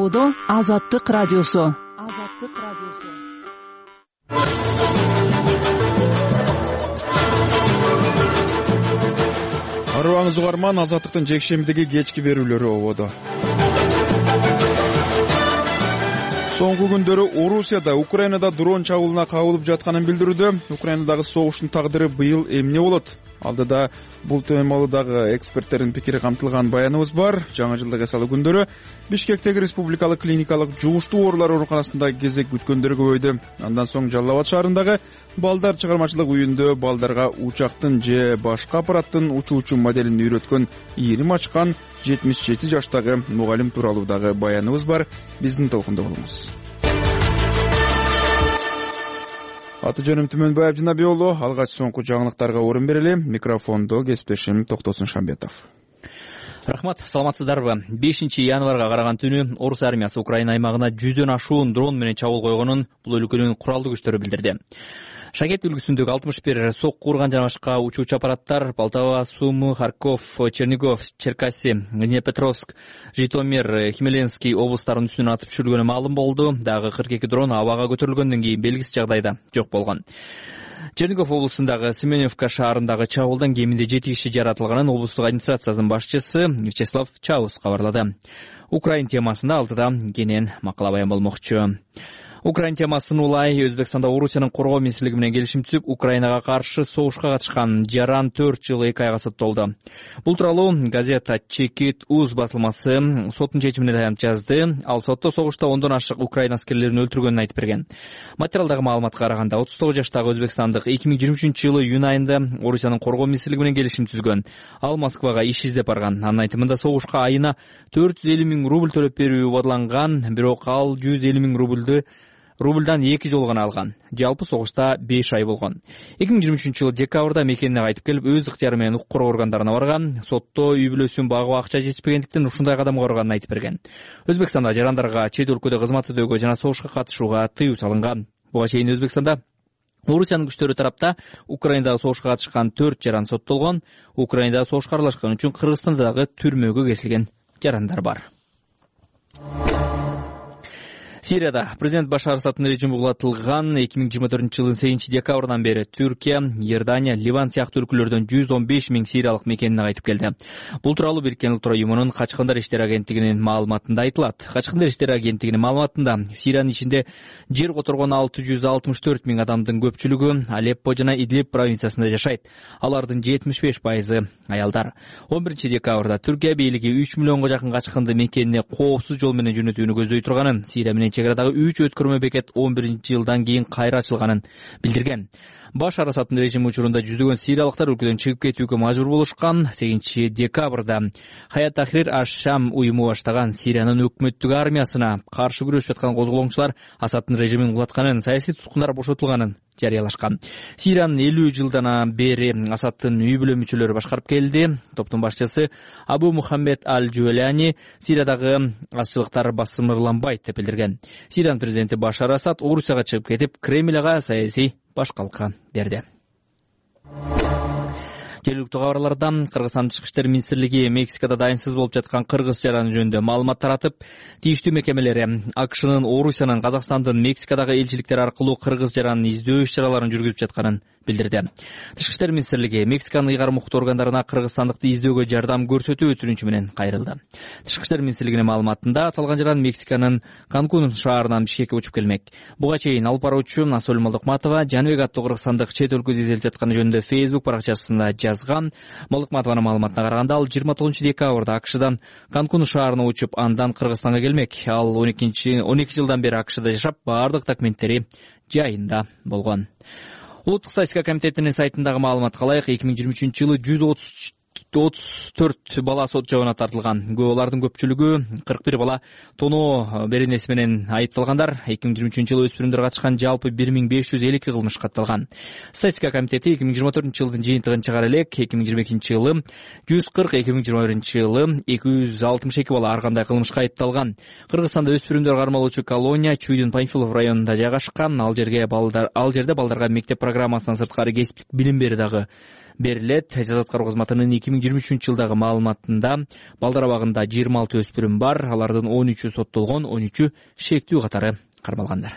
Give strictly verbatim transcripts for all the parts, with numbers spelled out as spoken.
Ободо Азаттык радиосу. Азаттык радиосу. Арыбаңыз угарман, Азаттыктын жекшембидеги кечки берүүлөрү ободо. Соңку күндөрү Орусияда Украинада дрон чабуулуна кабылып жатканын билдирүүдө. Украинадагы согуштун тагдыры быйыл эмне болот? Алдыда бул темалыдагы эксперттердин пикири камтылган баяныбыз бар. Жаңы жылдык эсалуу күндөрү Бишкектеги республикалык клиникалык жугуштуу оорулар ооруканасында кезек күткөндөр көбөйдү. Андан соң Жалал Абад шаарындагы балдар чыгармачылык үйүндө балдарга учактын же башка аппараттын учуучу моделин үйрөткөн ийрим ачкан жетимиш жети жаштагы мугалим тууралуу дагы баяныбыз бар. Биздин толкунда болуңуз. Аты жөнүм Түмөнбаев Жинабек уулу. Алгач соңку жаңылыктарга орун берели. Микрофондо кесиптешим Токтосун Шамбетов. Рахмат, саламатсыздарбы? бешинчи январга караган түнү Орус армиясы Украина аймагына жүздөн ашуун дрон менен чабуул койгонун бул өлкөнүн куралдуу күчтөрү билдирди. Шагет үлгүсүндөгү алтымыш бир сокку урган жана башка учуучу аппараттар Полтава, Сумы, Харьков, Чернигов, Черкасси, Днепропетровск, Житомир, Хмеленский облустарынын үстүнө атып түшүрүлгөнү маалым болду. Дагы кырк эки дрон абага көтөрүлгөндөн кийин белгисиз жагдайда жок болгон. Чернигов облусундагы Семеновка шаарындагы чабуулдан кеминде жети киши жаратылганын облустук администрациянын башчысы Вячеслав Чаус кабарлады. Украин темасында алдыда кенен макала баян болмокчу. Украин темасын улай Өзбекстанда Орусиянын коргоо министрлиги менен келишим түзүп, Украинага каршы согушка катышкан Жаран төрт жыл эки айга соттолду. Бул тууралуу газета Чекит Уз басылмасы соттун чечимине таянып жазды. Ал сотто согушта ондон ашык Украин аскерлерин өлтүргөнүн айтып берген. Материалдагы маалыматка караганда отуз тогуз жаштагы өзбекстандык эки миң жыйырма үчүнчү жылы июнь айында Орусиянын коргоо министрлиги менен келишим түзгөн. Ал Москвага иш издеп барган. Анын айтымында согушка айына төрт жүз элүү миң рубль төлөп берүү убадаланган, бирок ал жүз элүү миң рубльды рубльдан эки жолу гана алган. Жалпы согушта беш ай болгон. эки миң жыйырма үчүнчү жылы декабрда мекенине кайтып келип, өз ыктыяры менен укук коргоо органдарына барган. Сотто үй бүлөсүн багуу акча жетишпегендиктен ушундай кадамга барганын айтып берген. Өзбекстанда жарандарга чет өлкөдө кызмат өтөөгө жана согушка катышууга тыюу салынган. Буга чейин Өзбекстанда Орусиянын күчтөрү тарапта Украинадагы согушка катышкан төрт жаран соттолгон. Украинада согушка аралашкан үчүн Кыргызстанда дагы түрмөгө кесилген жарандар бар. Сирияда президент Башар Асадтын режими улатылган. эки миң жыйырма төртүнчү жылдын сегизинчи декабрынан бери Түркия, Иордания, Ливан сыяктуу өлкөлөрдөн жүз он беш миң сириялык мекенине кайтып келди. Бул тууралуу Бириккен Улуттар уюмунун Качкындар иштери агенттигинин маалыматында айтылат. Качкындар иштери агенттигинин маалыматында Сириянын ичинде жер которгон алты жүз алтымыш төрт миң адамдын көпчүлүгү Алеппо жана Идлиб провинциясында жашайт. Алардын жетимиш беш пайызы аялдар. он биринчи декабрда Түркия бийлиги үч миллионго жакын качкынды мекенине коопсуз жол менен жөнөтүүнү көздөй турганын, Сирия менен чегарадагы үч өткөрмө бекет он биринчи жылдан кийин кайра ачылганын билдирген. Башар Асадтын режими учурунда жүздөгөн сириялыктар өлкөдөн чыгып кетүүгө мажбур болушкан. сегизинчи декабрда Хаят Тахрир аш-Шам уюму баштаган Сириянын өкмөттүк армиясына каршы күрөшүп жаткан козголоңчулар Асадтын режимин кулатканын, саясий туткундар бошотулганын жарыялашкан. Сириянын элүү жылдан бери Асадтын үй бүлө мүчөлөрү башкарып келди. Топтун башчысы Абу Мухаммед Аль-Жуэляни Сириядагы азчылыктар басымырланбайт деп билдирген. Сириянын президенти Башар Асад Орусияга чыгып кетип, Кремльга саясий башкалыкка берди. Жергиликтүү кабарлардан Кыргызстан Тышкы иштер министрлиги Мексикада дайынсыз болуп жаткан кыргыз жараны жөнүндө маалымат таратып, тийиштүү мекемелери АКШнын, Орусиянын, Казакстандын Мексикадагы элчиликтери аркылуу кыргыз жаранын издөө иш-чараларын жүргүзүп жатканын билдирди. Тышкы иштер министрлиги Мексиканын ыйгарым укуктуу органдарына кыргызстандыкты издөөгө жардам көрсөтүү өтүнүчү менен кайрылды. Тышкы иштер министрлигинин маалыматында аталган жаран Мексиканын Канкун шаарынан Бишкекке учуп келмек. Буга чейин алып баруучу Асөл Малыкматова Жаныбек аттуу кыргызстандык чет өлкөдө изделип жатканы жөнүндө Facebook баракчасында жазган. Малыкматованын маалыматына караганда, ал жыйырма тогузунчу декабрда АКШдан Канкун шаарына учуп, андан Кыргызстанга келмек. Ал он эки жылдан бери АКШда жашап, баардык документтери жайында болгон. Улуттук статистика комитетинин сайтындагы маалыматка ылайык, эки миң жыйырма үчүнчү жылы жүз отуз төрт бала сот жабына тартылган. Алардын көпчүлүгү кырк бир бала тоноо беренеси менен айыпталгандар. эки миң жыйырма үчүнчү жылы өспүрүмдөр катышкан жалпы бир миң беш жүз элүү эки кылмыш катталган. Статистика комитети эки миң жыйырма төртүнчү жылдын жыйынтыгын чыгара элек. эки миң жыйырма экинчи жылы жүз кырк, эки миң жыйырма биринчи жылы эки жүз алтымыш эки бала ар кандай кылмышка айыпталган. Кыргызстанда өспүрүмдөр кармалуучу колония Чүйдүн Панфилов районунда жайгашкан. Ал жерге балдар, ал жерде балдарга мектеп программасынан сырткары кесиптик билим бери дагы берилет. Жаза аткаруу кызматынын эки миң жыйырма үчүнчү жылдагы маалыматында балдар абагында жыйырма алты өспүрүм бар. Алардын он үчү соттолгон, он үчү шектүү катары кармалгандар.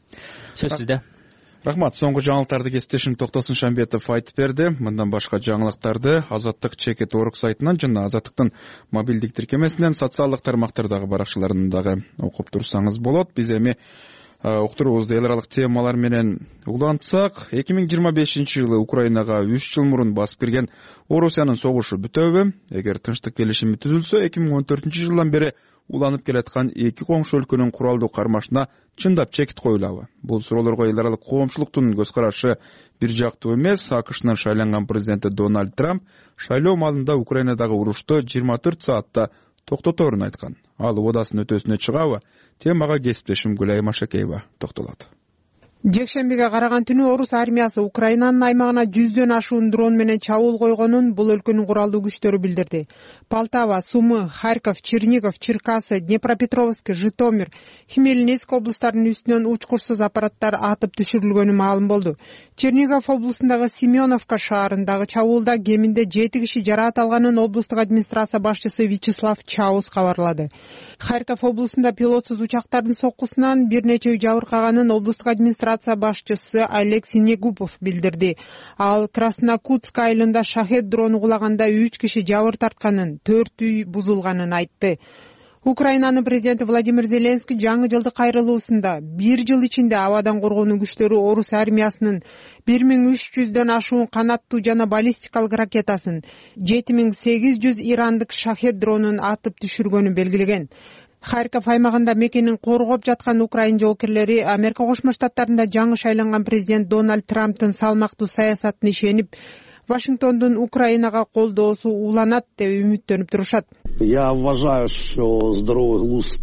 Сөз сизде. Рахмат. Соңку жаңылыктарды кесиптешим Токтосун Шамбетов айтып берди. Мындан башка жаңылыктарды Азаттык чекет орг сайтынан жана Азаттыктын мобилдик тиркемесинен, социалдык тармактардагы баракчаларынан дагы окуп турсаңыз болот. Биз эми уктуруубузду эл аралык темалар менен улантсак, эки миң жыйырма бешинчи жылы Украинага үч жыл мурун басып кирген Орусиянын согушу бүтөбү? Эгер тынчтык келишими түзүлсө, эки миң он төртүнчү жылдан бери уланып келаткан эки коңшу өлкөнүн куралдуу кармашына чындап чекит коюлабы? Бул суроолорго эл аралык коомчулуктун көз карашы бир жактуу эмес. АКШнын шайланган президенти Дональд Трамп шайлоо маалында Украинадагы урушту жыйырма төрт саатта токтоторун айткан. Ал убадасын өтөөсүнө чыгабы? Темага кесиптешим Гүлай Машакеева токтолот. Жекшембиге караган түнү орус армиясы Украинанын аймагына жүздөн ашуун дрон менен чабуул койгонун бул өлкөнүн куралдуу күчтөрү билдирди. Полтава, Сумы, Харьков, Чернигов, Черкасы, Днепропетровск, Житомир, Хмельницк облустарынын үстүнөн учкурсуз аппараттар атып түшүрүлгөнү маалым болду. Чернигов облусундагы Семеновка шаарындагы чабуулда кеминде жети киши жараат алганын облустук администрация башчысы Вячеслав Чаус кабарлады. Харьков облусунда пилотсуз учактардын соккусунан бир нече үй жабыркаганын облустук администрация башчысы Алексей Негубов билдирди. Ал Краснокутск айылында шахет дрону кулаганда үч киши жабыр тартканын, төрт үй бузулганын айтты. Украинанын президенти Владимир Зеленский жаңы жылдык кайрылуусунда бир жыл ичинде абадан коргонуу күчтөрү орус армиясынын бир миң үч жүздөн ашуун канаттуу жана баллистикалык ракетасын, жети миң сегиз жүз ирандык шахет дронун атып түшүргөнүн белгилеген. Харьков аймагында мекенин коргоп жаткан украин жоокерлери Америка Кошмо Штаттарында жаңы шайланган президент Дональд Трамптын салмактуу саясатына ишенип, Вашингтондун Украинага колдоосу уланат деп үмүттөнүп турушат. Я уважаю, что здоровый глузд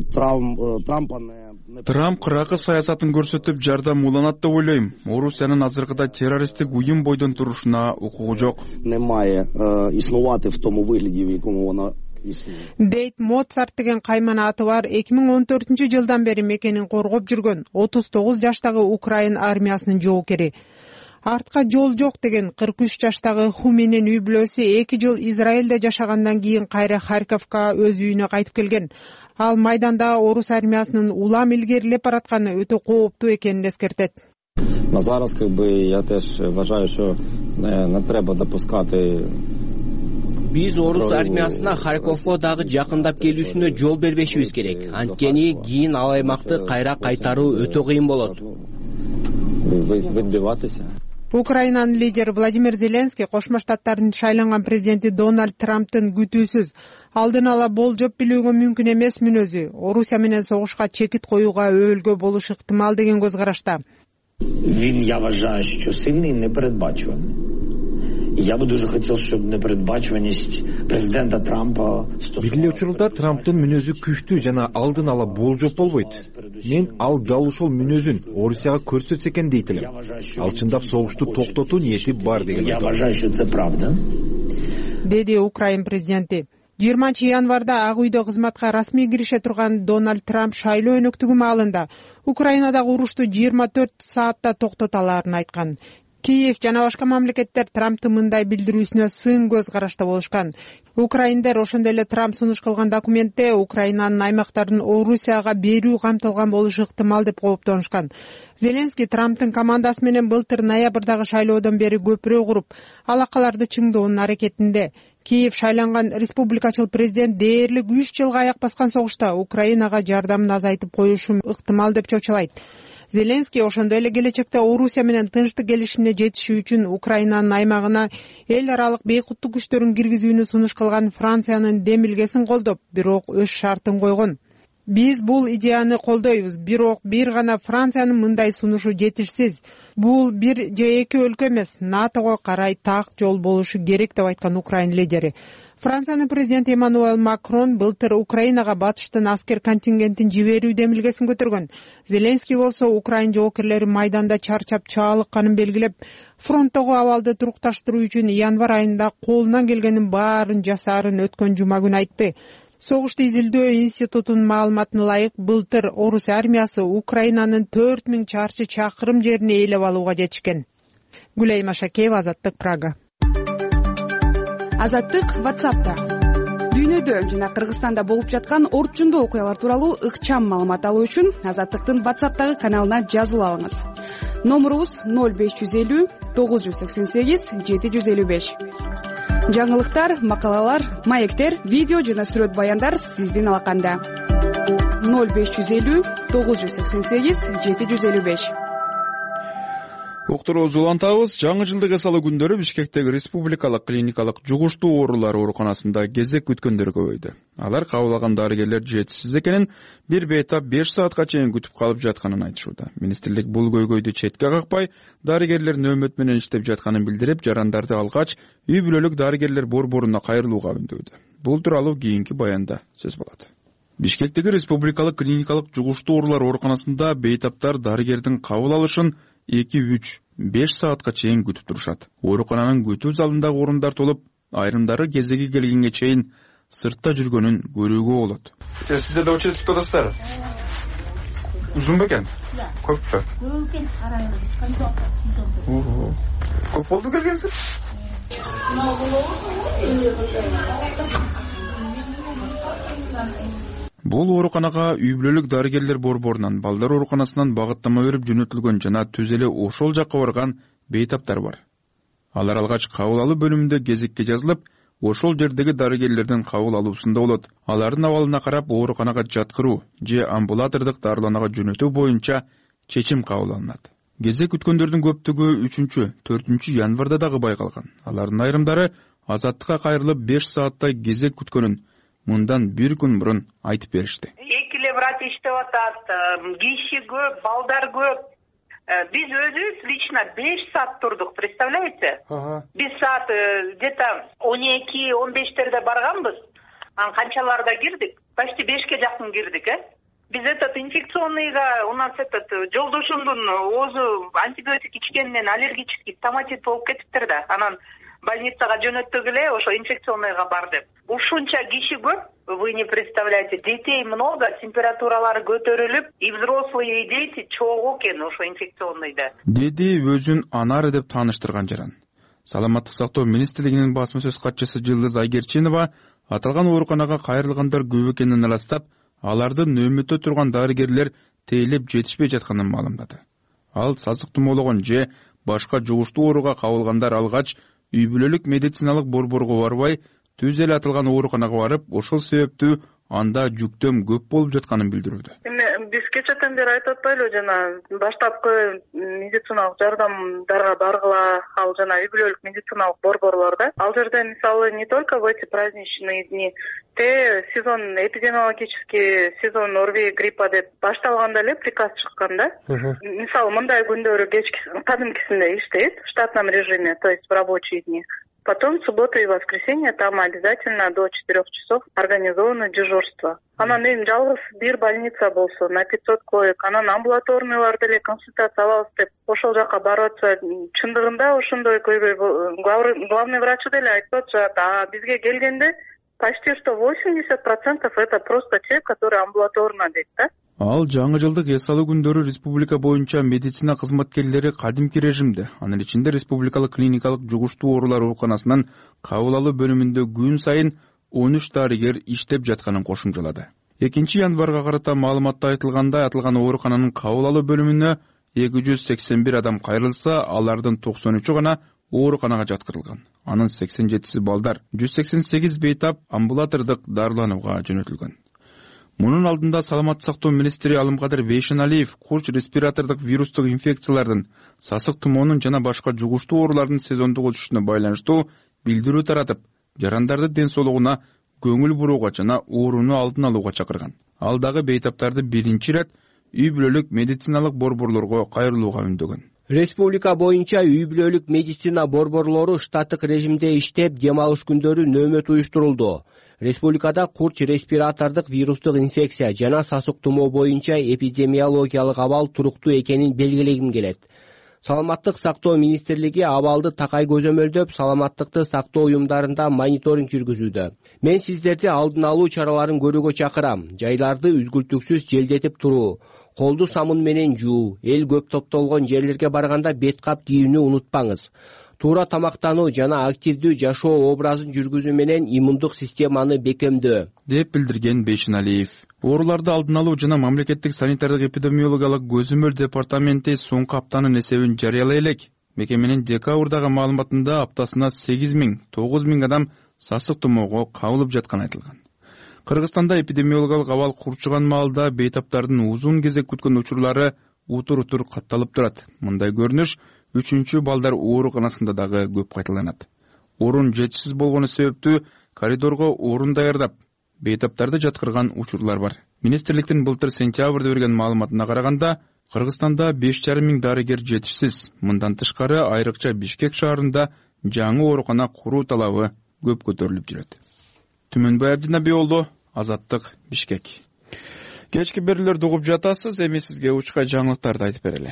Трампа Трамп кыракы саясатын көрсөтүп жардам уланат деп ойлойм. Орусиянын азыркыда террористтик уюм бойдон турушуна укугу жок. Немає існувати в тому вигляді, в якому вона Дейт Моцарт деген кайман аты бар эки миң он төртүнчү жылдан бери мекенин коргоп жүргөн отуз тогуз жаштагы украин армиясынын жоокери. Артка жол жок деген кырк үч жаштагы Хуменин үй бүлөсү эки жыл Израилде жашагандан кийин кайра Харьковка өз үйүнө кайтып келген. Ал майданда орус армиясынын улам илгерилеп баратканы өтө кооптуу экенин эскертет. На зараз, как бы, я теж вважаю, що не треба допускати. Биз орус армиясына Харьковго дагы жакындап келүүсүнө жол бербешибиз керек. Анткени кийин ал аймакты кайра кайтаруу өтө кыйын болот. Украинанын лидери Владимир Зеленский Кошмо Штаттардын шайланган президенти Дональд Трамптын күтүүсүз алдын ала болжоп билүүгө мүмкүн эмес мүнөзү Орусия менен согушка чекит коюуга өбөлгө болушу ыктымал деген көз карашта. Він, я вважаю, що сильний і непередбачуваний. Я бы дуже хотел, чтобы непередбачуваність президента Трампа Бир учурда Трамптын мүнөзү күчтүү жана алдын ала болжоп болбойт. Мен ал дал ушул мүнөзүн Орусияга көрсөтсө экен дейт элем. Ал чындап согушту токтотуу ниети бар деген. Я вважаю, что это правда. Деди Украин президенти. жыйырманчы январда Ак үйдө кызматка расмий кирише турган Дональд Трамп шайлоо өнөктүгү маалында Украинадагы урушту жыйырма төрт саатта токтото аларын айткан. Киев жана башка мамлекеттер Трамптын мындай билдирүүсүнө сын көз карашта болушкан. Украиндер ошондой эле Трамп сунуш кылган документте Украинанын аймактарын Орусияга берүү камтылган болушу ыктымал деп кооптонушкан. Зеленский Трамптын командасы менен былтыр ноябрдагы шайлоодон бери көпүрө куруп, алакаларды чыңдоонун аракетинде. Киев шайланган республикачыл президент дээрлик үч жылга аяк баскан согушта Украинага жардамын азайтып коюшу ыктымал деп чочулайт. Зеленский ошондой эле келечекте Орусия менен тынчтык келишимине жетишүү үчүн Украинанын аймагына эл аралык бейкуттук күчтөрүн киргизүүнү сунуш кылган Франциянын демилгесин колдоп, бирок өз шартын койгон. Биз бул идеяны колдойбуз, бирок бир гана Франциянын мындай сунушу жетишсиз. Бул бир же эки өлкө эмес, НАТОго карай так жол болушу керек деп айткан Украин лидери. Франциянын президенти Эммануэль Макрон былтыр Украинага батыштын аскер контингентин жиберүү демилгесин көтөргөн. Зеленский болсо Украин жоокерлери майданда чарчап чаалыкканын белгилеп, фронттогу абалды турукташтыруу үчүн январь айында колунан келгенин баарын жасаарын өткөн жума күнү айтты. Согушту изилдөө институтунун маалыматына ылайык, былтыр орус армиясы Украинанын төрт миң чарчы чакырым жерин ээлеп алууга жетишкен. Гүлай Машакеева, Азаттык, Прага. Азаттык WhatsApp'та. Дүйнөдө жана Кыргызстанда болуп жаткан орчундуу окуялар тууралуу ыкчам маалымат алуу үчүн Азаттыктын WhatsApp'тагы каналына жазылып алыңыз. Номурубуз ноль беш жүз элүү тогуз жүз сексен сегиз жети жүз элүү беш. Жаңылыктар, макалалар, маектер, видео жана сүрөт баяндар сиздин алаканда. ноль беш жүз элүү тогуз жүз сексен сегиз жети жүз элүү беш. Уктуруубузду улантабыз. Жаңы жылдык эс алуу күндөрү Бишкектеги Республикалык клиникалык жугуштуу оорулар ооруканасында кезек күткөндөр көбөйдү. Алар кабыл алган дарыгерлер жетишсиз экенин, бир бейтап беш саатка чейин күтүп калып жатканын айтышууда. Министрлик бул көйгөйдү четке какпай, дарыгерлер нөөмөт менен иштеп жатканын билдирип, жарандарды алгач үй бүлөлүк дарыгерлер борборуна кайрылууга үндөөдү. Бул тууралуу кийинки баянда сөз болот. Бишкектеги Республикалык клиникалык жугуштуу оорулар ооруканасында бейтаптар дарыгердин кабыл алышын эки үч беш саатка чейин күтүп турушат. Оорукананын күтүү залындагы орундар толуп, айрымдары кезеги келгенге чейин сыртта жүргөнүн көрүүгө болот. Сиздер да очередь күтүп атасыздар? Узун бекен? Көппү? Көп экен, караңыз. Көп болду келгенсиз? Бул ооруканага үй бүлөлүк дарыгерлер борборунан, балдар ооруканасынан багыттама берип жөнөтүлгөн жана түз эле ошол жакка барган бейтаптар бар. Алар алгач кабыл алуу бөлүмүндө кезекке жазылып, ошол жердеги дарыгерлердин кабыл алуусунда болот. Алардын абалына карап ооруканага жаткыруу же амбулатордук дарыланага жөнөтүү боюнча чечим кабыл алынат. Кезек күткөндөрдүн көптүгү үчүнчү, төртүнчү январда дагы байкалган. Алардын айрымдары Азаттыкка кайрылып беш сааттай кезек күткөнүн мындан бир күн мурун айтып беришти. Эки эле врач иштеп атат, киши көп, балдар көп. Биз өзүбүз лично беш саат турдук, представляете? Биз саат где-то он эки он бештерде барганбыз. Анан канчаларда кирдик? Почти бешке жакын кирдик, э? Биз этот инфекционныйга, у нас этот жолдошумдун оозу антибиотик ичкенинен аллергический томатит болуп кетиптир да. Анан больницага жөнөттүк эле, ошо инфекционныйга бар деп. Ушунча киши көп, вы не представляете, детей много, температуралары көтөрүлүп, и взрослые, и дети чогуу экен ошо инфекционныйда. Деди өзүн Анары деп тааныштырган жаран. Саламаттык сактоо министрлигинин басма сөз катчысы Жылдыз Айгерчинова аталган ооруканага кайрылгандар көп экенин ырастап, аларды нөөмөттө турган дарыгерлер тейлеп жетишпей жатканын маалымдады. Ал сасык тумоологон же башка жугуштуу ооруга кабылгандар алгач үй бүлөлүк медициналык борборго барбай, түз эле аталган ооруканага барып, ошол себептүү анда жүктөм көп болуп жатканын билдирүүдө. Эми биз кечээден бери айтып атпайлыбы, жана баштапкы медициналык жардамдарга баргыла, ал жана үй бүлөлүк медициналык борборлордо. Ал жерде мисалы не только в эти праздничные дни, те сезон эпидемиологический сезон ОРВИ гриппа деп башталганда эле приказ чыккан да. Мисалы мындай күндөрү кечки кадимкисинде иштейт в штатном режиме, то есть в рабочие дни. Потом в субботу и воскресенье там обязательно до четырех часов организовано дежурство. Анан эми жалгыз бир больница болсо на пятьсот коек, анан амбулаторныйлар деле консультация алабыз деп ошол жака барып атса, чындыгында ошондой көйгөй главный врачы деле айтып атышат. А бизге келгенде почти что восемьдесят процентов это просто те, которые амбулаторно дейт да. Ал жаңы жылдык эс алуу күндөрү республика боюнча медицина кызматкерлери кадимки режимде, анын ичинде республикалык клиникалык жугуштуу оорулар ооруканасынын кабыл алуу бөлүмүндө күн сайын он үч дарыгер иштеп жатканын кошумчалады. экинчи январга карата маалыматта айтылгандай, аталган оорукананын кабыл алуу бөлүмүнө эки жүз сексен бир адам кайрылса, алардын токсон үчү гана ооруканага жаткырылган. Анын сексен жетиси балдар, жүз сексен сегиз бейтап амбулатордук дарыланууга жөнөтүлгөн. Мунун алдында Саламаттык сактоо министри Алымкадыр Бейшеналиев курч респиратордук вирустук инфекциялардын, сасык тумоонун жана башка жугуштуу оорулардын сезондук өсүшүнө байланыштуу билдирүү таратып, жарандарды ден соолугуна көңүл бурууга жана ооруну алдын алууга чакырган. Ал дагы бейтаптарды биринчи ирет үй бүлөлүк медициналык борборлорго кайрылууга үндөгөн. Республика боюнча үй бүлөлүк медицина борборлору штаттык режимде иштеп, дем алыш күндөрү нөөмөт уюштурулду. Республикада курч респиратордук вирустук инфекция жана сасык тумоо боюнча эпидемиологиялык абал туруктуу экенин белгилегим келет. Саламаттык сактоо министрлиги абалды такай көзөмөлдөп, саламаттыкты сактоо уюмдарында мониторинг жүргүзүүдө. Мен сиздерди алдын алуу чараларын көрүүгө чакырам. Жайларды үзгүлтүксүз желдетип туруу, колду самын менен жуу, эл көп топтолгон жерлерге барганда бет кап кийүүнү унутпаңыз. туура тамактануу жана активдүү жашоо образын жүргүзүү менен иммундук системаны бекемдөө, деп билдирген Бейшеналиев. Ооруларды алдын алуу жана мамлекеттик санитардык эпидемиологиялык көзөмөл департаменти соңку аптанын эсебин жарыялай элек. Мекеменин декабрдагы маалыматында аптасына сегиз миң тогуз миң адам сасык тумоого кабылып жатканы айтылган. Кыргызстанда эпидемиологиялык абал курчуган маалда бейтаптардын узун кезек күткөн учурлары утур-утур катталып турат. Мындай көрүнүш үчүнчү балдар ооруканасында дагы көп кайталанат. Орун жетишсиз болгону себептүү коридорго орун даярдап, бейтаптарды жаткырган учурлар бар. Министрликтин былтыр сентябрда берген маалыматына караганда, Кыргызстанда беш жарым миң дарыгер жетишсиз. Мындан тышкары айрыкча Бишкек шаарында жаңы оорукана куруу талабы көп көтөрүлүп жүрөт. Түмөнбай Абдинабиолду, Азаттык, Бишкек. Кечки берүүлөрдү угуп жатасыз, эми сизге учка жаңылыктарды айтып берели.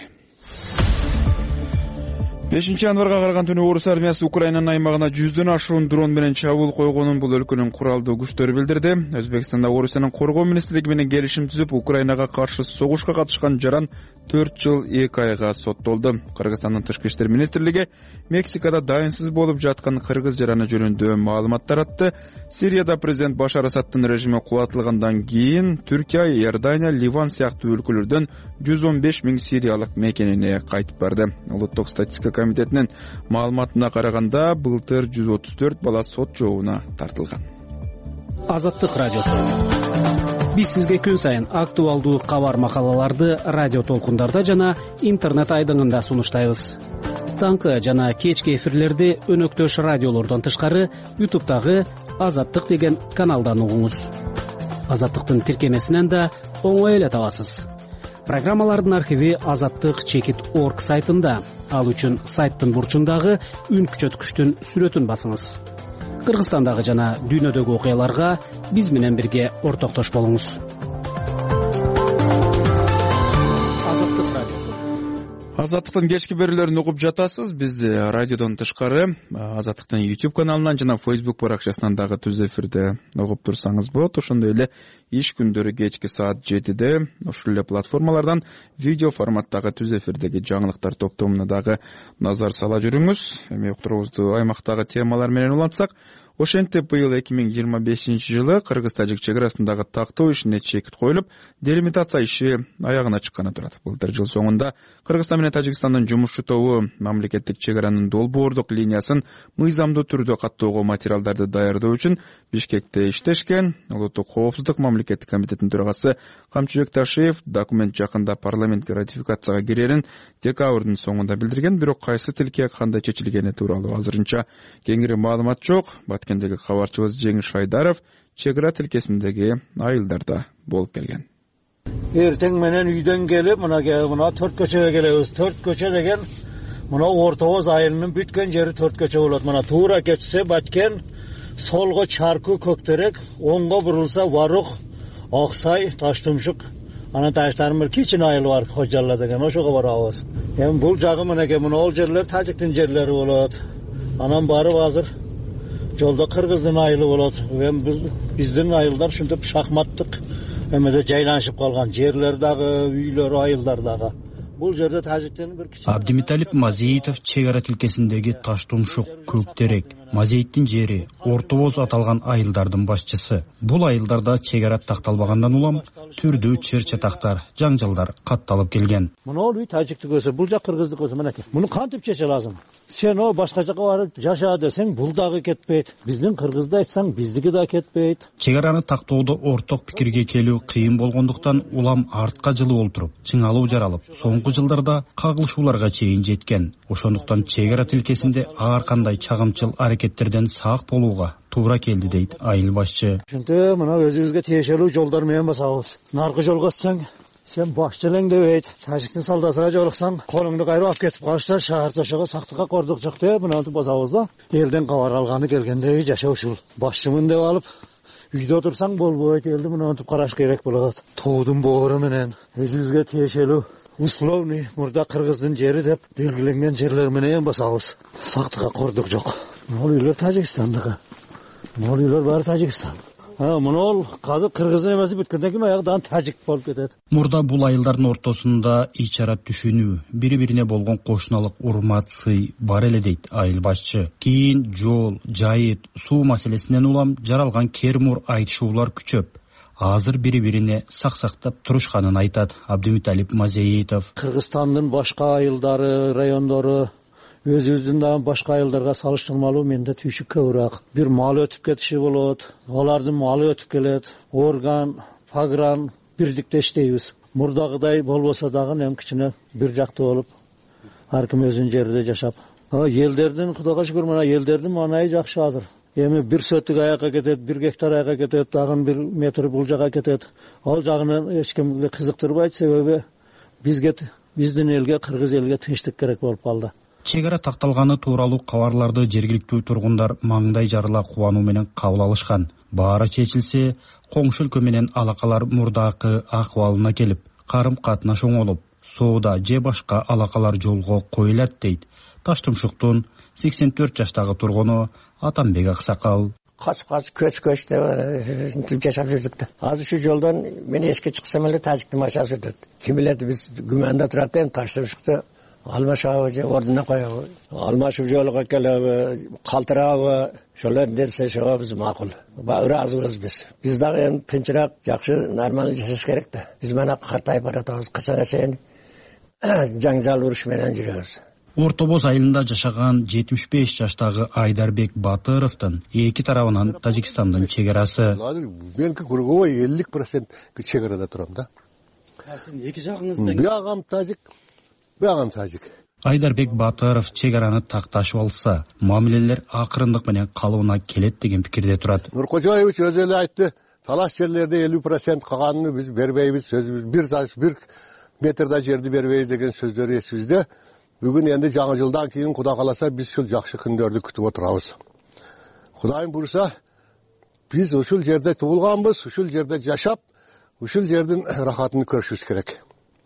бешинчи январга караган түнү орус армиясы Украинанын аймагына жүздөн ашуун дрон менен чабуул койгонун бул өлкөнүн куралдуу күчтөрү билдирди. Өзбекстанда Орусиянын коргоо министрлиги менен келишим түзүп, Украинага каршы согушка катышкан жаран төрт жыл эки айга соттолду. Кыргызстандын тышкы иштер министрлиги Мексикада дайынсыз болуп жаткан кыргыз жараны жөнүндө маалымат таратты. Сирияда президент Башар Асадтын режими кулатылгандан кийин Түркия, Иордания, Ливан сыяктуу өлкөлөрдөн жүз он беш миң сириялык мекенине кайтып барды. Улуттук статистика комитетинин маалыматына караганда, былтыр жүз отуз төрт бала сот жообуна тартылган. Азаттык радиосу. Биз сизге күн сайын актуалдуу кабар макалаларды радио толкундарда жана интернет айдыңында сунуштайбыз. Таңкы жана кечки эфирлерди өнөктөш радиолордон тышкары ютубтагы Азаттык деген каналдан угуңуз. Азаттыктын тиркемесинен да оңой эле табасыз. Программалардын архиви азаттык чекит точка орг сайтында. Ал үчүн сайттын бурчундагы үн күчөткүчтүн сүрөтүн басыңыз. Кыргызстандагы жана дүйнөдөгү окуяларга биз менен бирге ортоктош болуңуз. Азаттыктын кечки берүүлөрүн угуп жатасыз. Биз радиодон тышкары Азаттыктын YouTube каналынан жана Facebook баракчасынан дагы түз эфирде угуп турсаңыз болот. Ошондой эле иш күндөрү кечки саат жетиде ушул эле платформалардан видео форматтагы түз эфирдеги жаңылыктар топтомуна дагы назар сала жүрүңүз. Эми уктуруубузду аймактагы темалар менен улантсак, ошентип быйыл эки миң жыйырма бешинчи жылы кыргыз-тажик чек арасындагы тактоо ишине чекит коюлуп, делимитация иши аягына чыкканы турат. Былтыр жыл соңунда Кыргызстан менен Тажикстандын жумушчу тобу мамлекеттик чек аранын долбоордук линиясын мыйзамдуу түрдө каттоого материалдарды даярдоо үчүн Бишкекте иштешкен. Улуттук коопсуздук мамлекеттик комитетинин төрагасы Камчыбек Ташиев документ жакында парламентке ратификацияга кирерин декабрдын соңунда билдирген, бирок кайсы тилке кандай чечилгени тууралуу азырынча кеңири маалымат жок. Баткендеги кабарчыбыз Жеңиш Шайдаров чек ара тилкесиндеги айылдарда болуп келген. Эртең менен үйдөн келип, мына мына төрт көчөгө келебиз. төрт көчө деген мына Ортобоз айылынын бүткөн жери төрт көчө болот. Мына туура кетсе Баткен, солго Чаркы, Көктерек, оңго бурулса Варух, Аксай, Таштумшук. Анан Таштардын бир кичине айылы бар, Кожалла деген, ошого барабыз. Эми бул жагы мынакей, мына ол жерлер Тажиктин жерлери болот. Анан барып азыр жолдо кыргыздын айылы болот. Эми биздин айылдар ушинтип шахматтык эмеде жайланышып калган, жерлер дагы, үйлөр, айылдар дагы. Бул жерде Тажиктин бир кичине Абдимиталип Мазеитов чек ара тилкесиндеги Таштумшук, Көктерек, Мазеиттин жери, Ортобоз аталган айылдардын башчысы. Бул айылдарда чек ара такталбагандан улам түрдүү чер чатактар, жаңжалдар катталып келген. Мына үй Тажиктик өсө, бул жак кыргыздык өсө, мынакей. Муну кантип чече лазым? Сен о башка жака барып жаша десең, бул дагы кетпейт. Биздин кыргызды айтсаң, биздики да кетпейт. Чек араны тактоодо орток пикирге келүү кыйын болгондуктан улам артка жылып олтуруп, чыңалуу жаралып, соңку жылдарда кагылышууларга чейин жеткен. Ошондуктан чек ара тилкесинде ар кандай чагымчыл аракеттерден сак болууга туура келди дейт айыл башчы. Ошентип мына өзүбүзгө тиешелүү жолдор менен басабыз. Наркы жолго өтсөң, сен башчылың дебейт. Тажиктин солдатына жолуксаң, колуңду кайрып алып кетип калыштар, шаар жашоого сактыкка кордук жок деп мынантип басабыз да. Элден кабар алганы келгендей жашоо ушул. Башчымын деп алып үйдө отурсаң болбойт, элди мынантип караш керек болот. Тоодун боору менен өзүбүзгө тиешелүү условный мурда кыргыздын жери деп белгиленген жерлер менен басабыз. Сактыкка кордук жок. Могул үйлөр Тажикстандагы. Могул үйлөр баары Тажикстан. мына ол азыр кыргыздын эмеси бүткөндөн кийин аягы дагы тажик болуп кетет. Мурда бул айылдардын ортосунда ич ара түшүнүү, бири бирине болгон кошуналык урмат, сый бар эле дейт айыл башчы. Кийин жол, жайыт, суу маселесинен улам жаралган кермур айтышуулар күчөп, азыр бири бирине саксактап турушканын айтат Абдымиталип Мазеитов. Кыргызстандын башка айылдары, райондору өзүбүздүн дагы башка айылдарга салыштырмалуу менде түйшүк көбүрөөк. Бир мал өтүп кетиши болот, алардын малы өтүп келет, орган, пагран бирдикте иштейбиз. Мурдагыдай болбосо дагы эми кичине бир жактуу болуп, ар ким өзүнүн жеринде жашап. Элдердин Кудайга шүгүр, мына элдердин маанайы жакшы азыр. Эми бир сөттүк аякка кетет, бир гектар аякка кетет, дагы бир метр бул жака кетет. Ал жагынан эч кимди кызыктырбайт, себеби бизге, биздин элге, кыргыз элге тынчтык керек болуп калды. Чек ара такталганы тууралуу кабарларды жергиликтүү тургундар маңдай жарыла кубануу менен кабыл алышкан. Баары чечилсе, коңшу өлкө менен алакалар мурдакы акыбалына келип, карым катнаш оңолуп, соода же башка алакалар жолго коюлат дейт Таштымшуктун сексен төрт жаштагы тургуну Атамбек Аксакал. Кач-кач, көч-көч деп жашап жүрдүк да. Азыр ушу жолдон мен эшикке чыксам эле тажиктин машинасы өтөт. Ким билет, биз Гүмөндө турат эми Таштымшукта алмашабы же ордуна коебы, алмашып жолго келеби, калтырабы, ошолор десе чыгабыз макул. Ыраазыбыз биз. Биз дагы эми тынчыраак, жакшы, нормалдуу жашаш керек да. Биз мына картайып баратабыз, качанга чейин жаңжал уруш менен жүрөбүз. Орто Боз айылында жашаган жетимиш беш жаштагы Айдарбек Батыровдун эки тарабынан Тажикстандын чек арасы. Меники круговой элүү процент чек арада турам да. Сиздин эки жагыңызда биягам тажик, биягам тажик. Айдарбек Батыров чек араны такташып алса, мамилелер акырындык менен калыбына келет деген пикирде турат. Нуркожоевич өзү эле айтты, талаш жерлерде элүү процент калганын биз бербейбиз, сөзүбүз бир бир метрда жерди бербейбиз деген сөздөрү эсибизде. Бүгүн энди жаңы жылдан кийин Кудай кааласа биз ушул жакшы күндөрдү күтүп отурабыз. Кудайым бурса, биз ушул жерде туулганбыз, ушул жерде жашап, ушул жердин рахатын көрүшүбүз керек.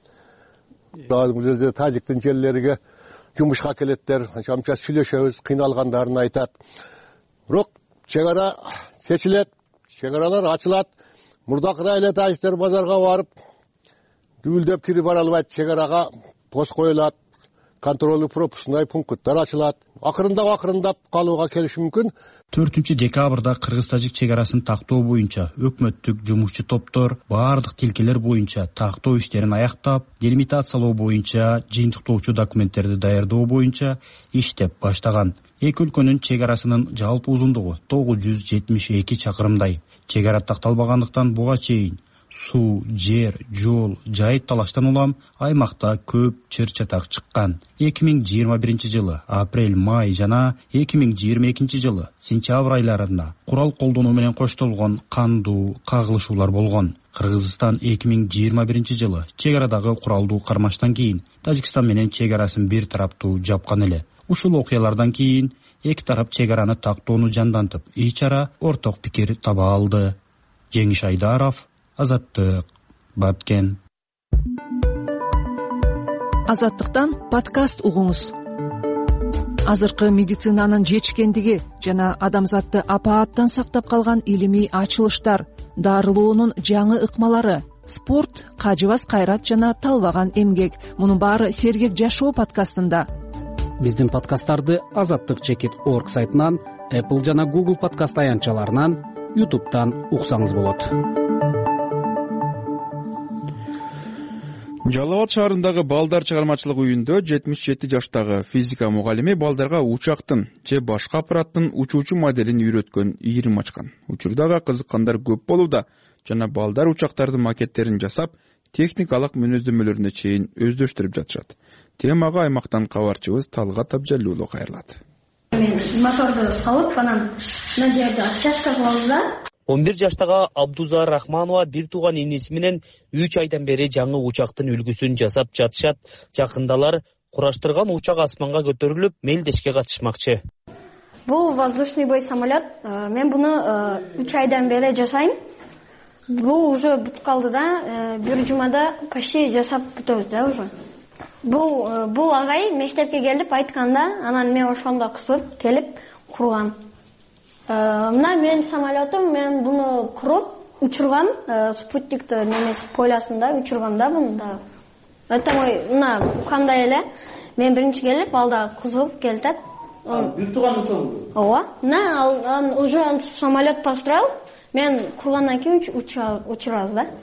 Тажиктин жерлериге жумушка келеттер, анча сүйлөшөбүз, кыйналгандарын айтат. Бирок чек ара чечилет, чек аралар ачылат. Мурдакыдай эле тажиктер базарга барып, дүүлдөп кирип бара албайт, чек арага пост коюлат. Контролдуу пропускной пункттар ачылат. Акырындап акырындап калууга келиши мүмкүн. төртүнчү декабрда кыргыз-тажик чек арасын тактоо боюнча өкмөттүк жумушчу топтор баардык тилкелер боюнча тактоо иштерин аяктап, делимитациялоо боюнча, жыйынтыктоочу документтерди даярдоо боюнча иштеп баштаган. Эки өлкөнүн чек арасынын жалпы узундугу тогуз жүз жетимиш эки чакырымдай. Чек ара такталбагандыктан буга чейин суу, жер, жол, жайыт талаштан улам аймакта көп чыр-чатак чыккан. эки миң жыйырма биринчи жылы апрель, май жана эки миң жыйырма экинчи жылы сентябрь айларында курал колдонуу менен коштолгон кандуу кагылышуулар болгон. Кыргызстан эки миң жыйырма биринчи жылы чек арадагы куралдуу кармаштан кийин Тажикстан менен чек арасын бир тараптуу жапкан эле. Ушул окуялардан кийин эки тарап чек араны тактоону жандантып, ич ара орток пикир таба алды. Жеңиш Айдаров, Азаттык, Баткен. Азаттыктан подкаст угуңуз. Азыркы медицинанын жетишкендиги жана адамзатты апааттан сактап калган илимий ачылыштар, дарылоонун жаңы ыкмалары, спорт, кажыбас кайрат жана талбаган эмгек. Мунун баары Сергек жашоо подкастында. Биздин подкасттарды азаттык чекит орг сайтынан, Apple жана Google подкаст аянтчаларынан, YouTube'дан уксаңыз болот. Жалал Абад шаарындагы балдар чыгармачылык үйүндө жетимиш жети жаштагы физика мугалими балдарга учактын же башка аппараттын учуучу моделин үйрөткөн ийрим ачкан. Учурдага кызыккандар көп болууда жана балдар учактардын макеттерин жасап, техникалык мүнөздөмөлөрүнө чейин өздөштүрүп жатышат. Темага аймактан кабарчыбыз Талгат Абжалуулу кайрылат. Мен моторду салып, анан мына жерде отчашка кылабыз да. он бир жаштагы Абдуза Рахманова бир тууган иниси менен үч айдан бери жаңы учактын үлгүсүн жасап жатышат. Жакындалар кураштырган учак асманга көтөрүлүп, мелдешке катышмакчы. Бул воздушный бой самолет. Мен буну үч айдан бери жасайм. Бул уже бүтүп калды да, бир жумада почти жасап бүтөбүз да уже. Бул бул агай мектепке келип айтканда, анан мен ошондо кызып келип кургам. мына менин самолетум, мен буну куруп учургам, спутникту немеси полясында учургам да буну да. Это мой, мына кандай эле, мен биринчи келип, ал да кузуп келатат. Бир тууган утум. Ооба. Мына уже самолет построил, мен кургандан кийин учурабыз да.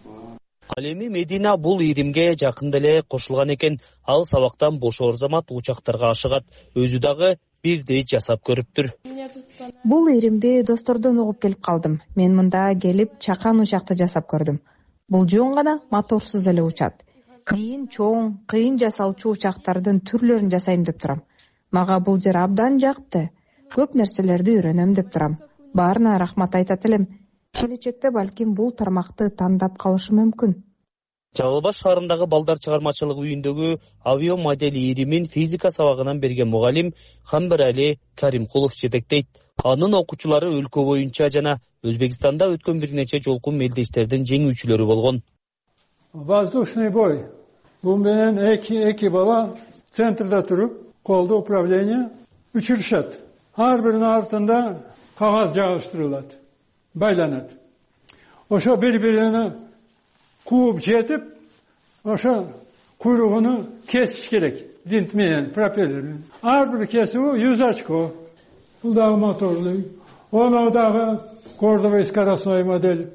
Ал эми Медина бул иримге жакында эле кошулган экен. Ал сабактан бошоор замат учактарга ашыгат. Өзү дагы бирдей жасап көрүптүр. Бул иримди достордон угуп келип калдым. Мен мында келип чакан учакты жасап көрдүм. Бул жөн гана моторсуз эле учат. Кийин чоң, кыйын жасалчу учактардын түрлөрүн жасайм деп турам. Мага бул жер абдан жакты. Көп нерселерди үйрөнөм деп турам. Баарына рахмат айтат элем. Келечекте балким бул тармакты тандап калышым мүмкүн. Жалал Абад шаарындагы балдар чыгармачылык үйүндөгү авиа модель иримин физика сабагынан берген мугалим Хамбарали Каримкулов жетектейт. Анын окуучулары өлкө боюнча жана Өзбекстанда өткөн бир нече жолкун мелдештердин жеңүүчүлөрү болгон. Воздушный бой. Бул менен эки эки бала центрде туруп, колдо управление учурушат. Ар биринин артында кагаз жабыштырылат, байланат. Ошо бири-бирине кууп жетип, ошо куйругуну кесиш керек. Винт менен, пропеллер. Ар бир кесиби жүз очко. Бул дагы моторлуу. Ону дагы кордовый скоростной модель.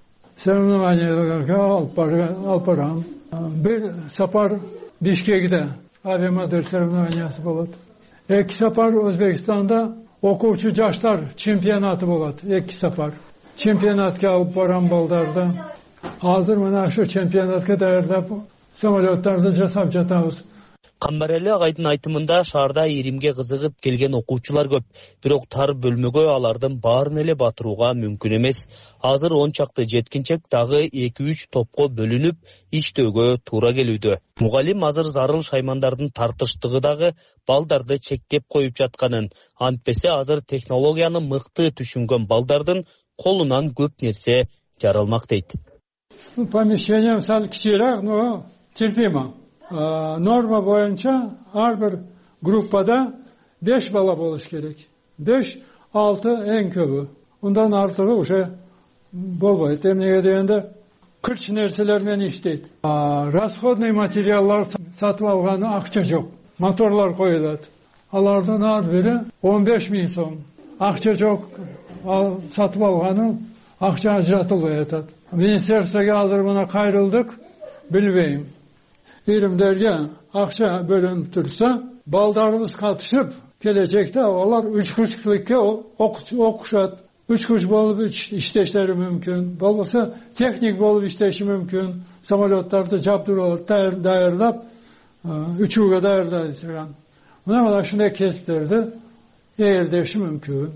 Соревнованияларга алып барам. Бир сапар Бишкекте авиамодель соревнованиясы болот. Эки сапар Өзбекстанда окуучу жаштар чемпионаты болот. Эки сапар. Чемпионатка алып барам балдарды. Азыр мына ошо чемпионатка даярдап, самолеттарды жасап жатабыз. Камбарели агайдын айтымында шаарда иримге кызыгып келген окуучулар көп, бирок тар бөлмөгө алардын баарын эле батырууга мүмкүн эмес. Азыр он чакты жеткинчек дагы эки үч топко бөлүнүп иштөөгө туура келүүдө. Мугалим азыр зарыл шаймандардын тартыштыгы дагы балдарды чектеп коюп жатканын, антпесе азыр технологияны мыкты түшүнгөн балдардын колунан көп нерсе жаралмак дейт. Помещение сал кичирэк, но терпимо. Норма боюнча ар бир группада беш бала болуш керек. беш алты эң көбү. Ундан артыгы уже болбойт. Эмнеге дегенде кырч нерселер менен иштейт. Расходный материалдар сатып алганы акча жок. Моторлор коюлат. Алардын ар бири он беш миң сом. Акча жок. Ал сатып алганы акча ажыратылбай атат. Министерствого азыр мына кайрылдык, билбейм. Иримдерге акча бөлүнүп турса, балдарыбыз катышып, келечекте алар үч күчлүккө окушат. Үч күч болуп иштештери мүмкүн. Болбосо техник болуп иштеши мүмкүн. Самолеттарды жабдырып, даярдап, учууга даярдайт. Мына ушундай кесиптерди ээлдеши мүмкүн.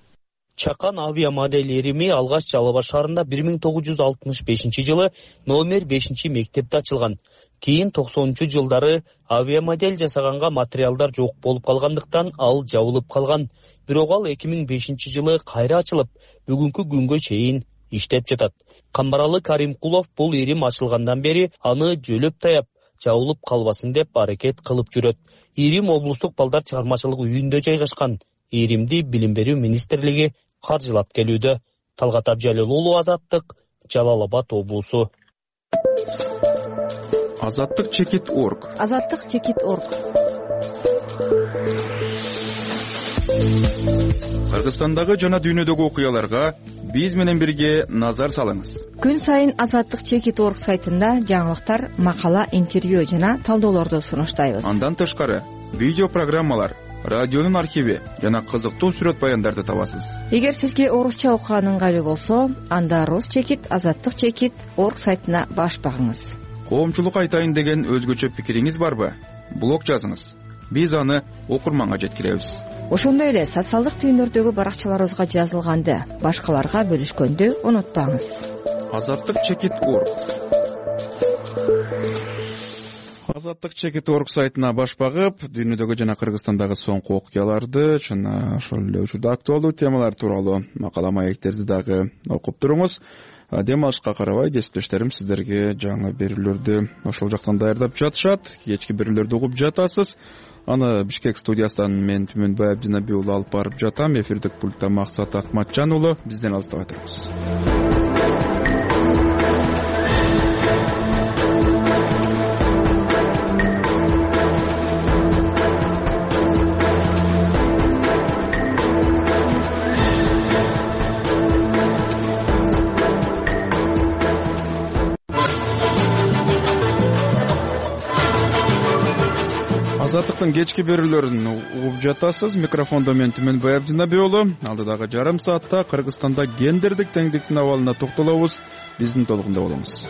Чакан авиа модель ирими алгаш Жалал Абад шаарында бир миң тогуз жүз алтымыш бешинчи жылы номер бешинчи мектепте ачылган. Кийин токсонунчу жылдары авиа модель жасаганга материалдар жок болуп калгандыктан ал жабылып калган. Бирок ал эки миң бешинчи жылы кайра ачылып, бүгүнкү күнгө чейин иштеп жатат. Камбаралы Каримкулов бул ирим ачылгандан бери аны жөлөп таяп, жабылып калбасын деп аракет кылып жүрөт. Ирим облустук балдар чыгармачылык үйүндө жайгашкан. Иримди Билим берүү министрлиги каржылап келүүдө. Талгат Абжалил уулу, Азаттык, Жалал Абад облусу. Азаттык чекит точка орг. Азаттык чекит точка орг. Кыргызстандагы жана дүйнөдөгү окуяларга биз менен бирге назар салыңыз. Күн сайын Азаттык чекит точка орг сайтында жаңылыктар, макала, интервью жана талдоолорду сунуштайбыз. Андан тышкары видео программалар, радионун архиви жана кызыктуу сүрөт баяндарды табасыз. Эгер сизге орусча окуган ыңгайлуу болсо, анда Рус чекит, Азаттык чекит точка орг сайтына баш багыңыз. Коомчулук айтайын деген өзгөчө пикириңиз барбы? Блог жазыңыз. Биз аны окурманга жеткиребиз. Ошондой эле социалдык түйүндөрдөгү баракчаларыбызга жазылганды, башкаларга бөлүшкөндү унутпаңыз. Азаттык чекит точка орг. Азаттык чекит точка орг сайтына баш багып, дүйнөдөгү жана Кыргызстандагы соңку окуяларды жана ошол эле учурда актуалдуу темалар тууралуу макала маектерди дагы окуп туруңуз. Дем алышка карабай кесиптештерим сиздерге жаңы берүүлөрдү ошол жактан даярдап жатышат. Кечки берүүлөрдү угуп жатасыз. Аны Бишкек студиясынан мен Түмөнбай Абдинабий уулу алып барып жатам. Эфирдик пультта Максат Акматжан уулу. Бизден алыстабай туруңуз. Азаттыктын кечки берүүлөрүн угуп жатасыз. Микрофондо мен Түмөнбай Абдинабий уулу. Алдыдагы жарым саатта Кыргызстанда гендердик теңдиктин абалына токтолобуз. Биздин толкунда болуңуз.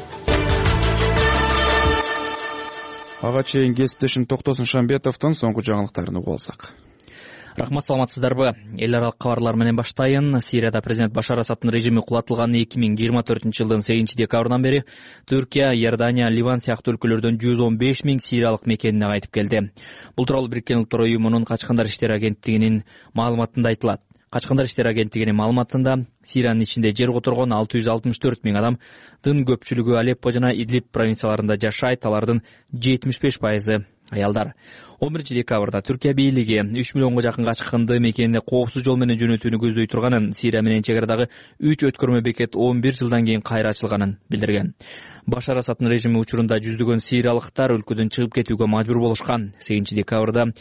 Ага чейин кесиптешим Токтосун Шамбетовдун соңку жаңылыктарын угуп алсак. Рахмат, саламатсыздарбы? Эл аралык кабарлар менен баштайын. Сирияда президент Башар Асадтын режими кулатылган эки миң жыйырма төртүнчү жылдын сегизинчи декабрынан бери Түркия, Иордания, Ливан сыяктуу өлкөлөрдөн жүз он беш миң сириялык мекенине кайтып келди. Бул тууралуу Бириккен Улуттар уюмунун Качкындар иштери агенттигинин маалыматында айтылат. Качкындар иштери агенттигинин маалыматында Сириянын ичинде жер которгон алты жүз алтымыш төрт миң адам, дын көпчүлүгү Алеппо жана Идлиб провинцияларында жашайт. Алардын жетимиш беш пайызы аялдар. он биринчи декабрда Түркия бийлиги үч миллионго жакын качкынды мекенине коопсуз жол менен жөнөтүүнү көздөй турганын, Сирия менен чек арадагы үч өткөрмө бекет он бир жылдан кийин кайра ачылганын билдирген. Башар Асадтын режими учурунда жүздөгөн сириялыктар өлкөдөн чыгып кетүүгө мажбур болушкан. сегизинчи декабрда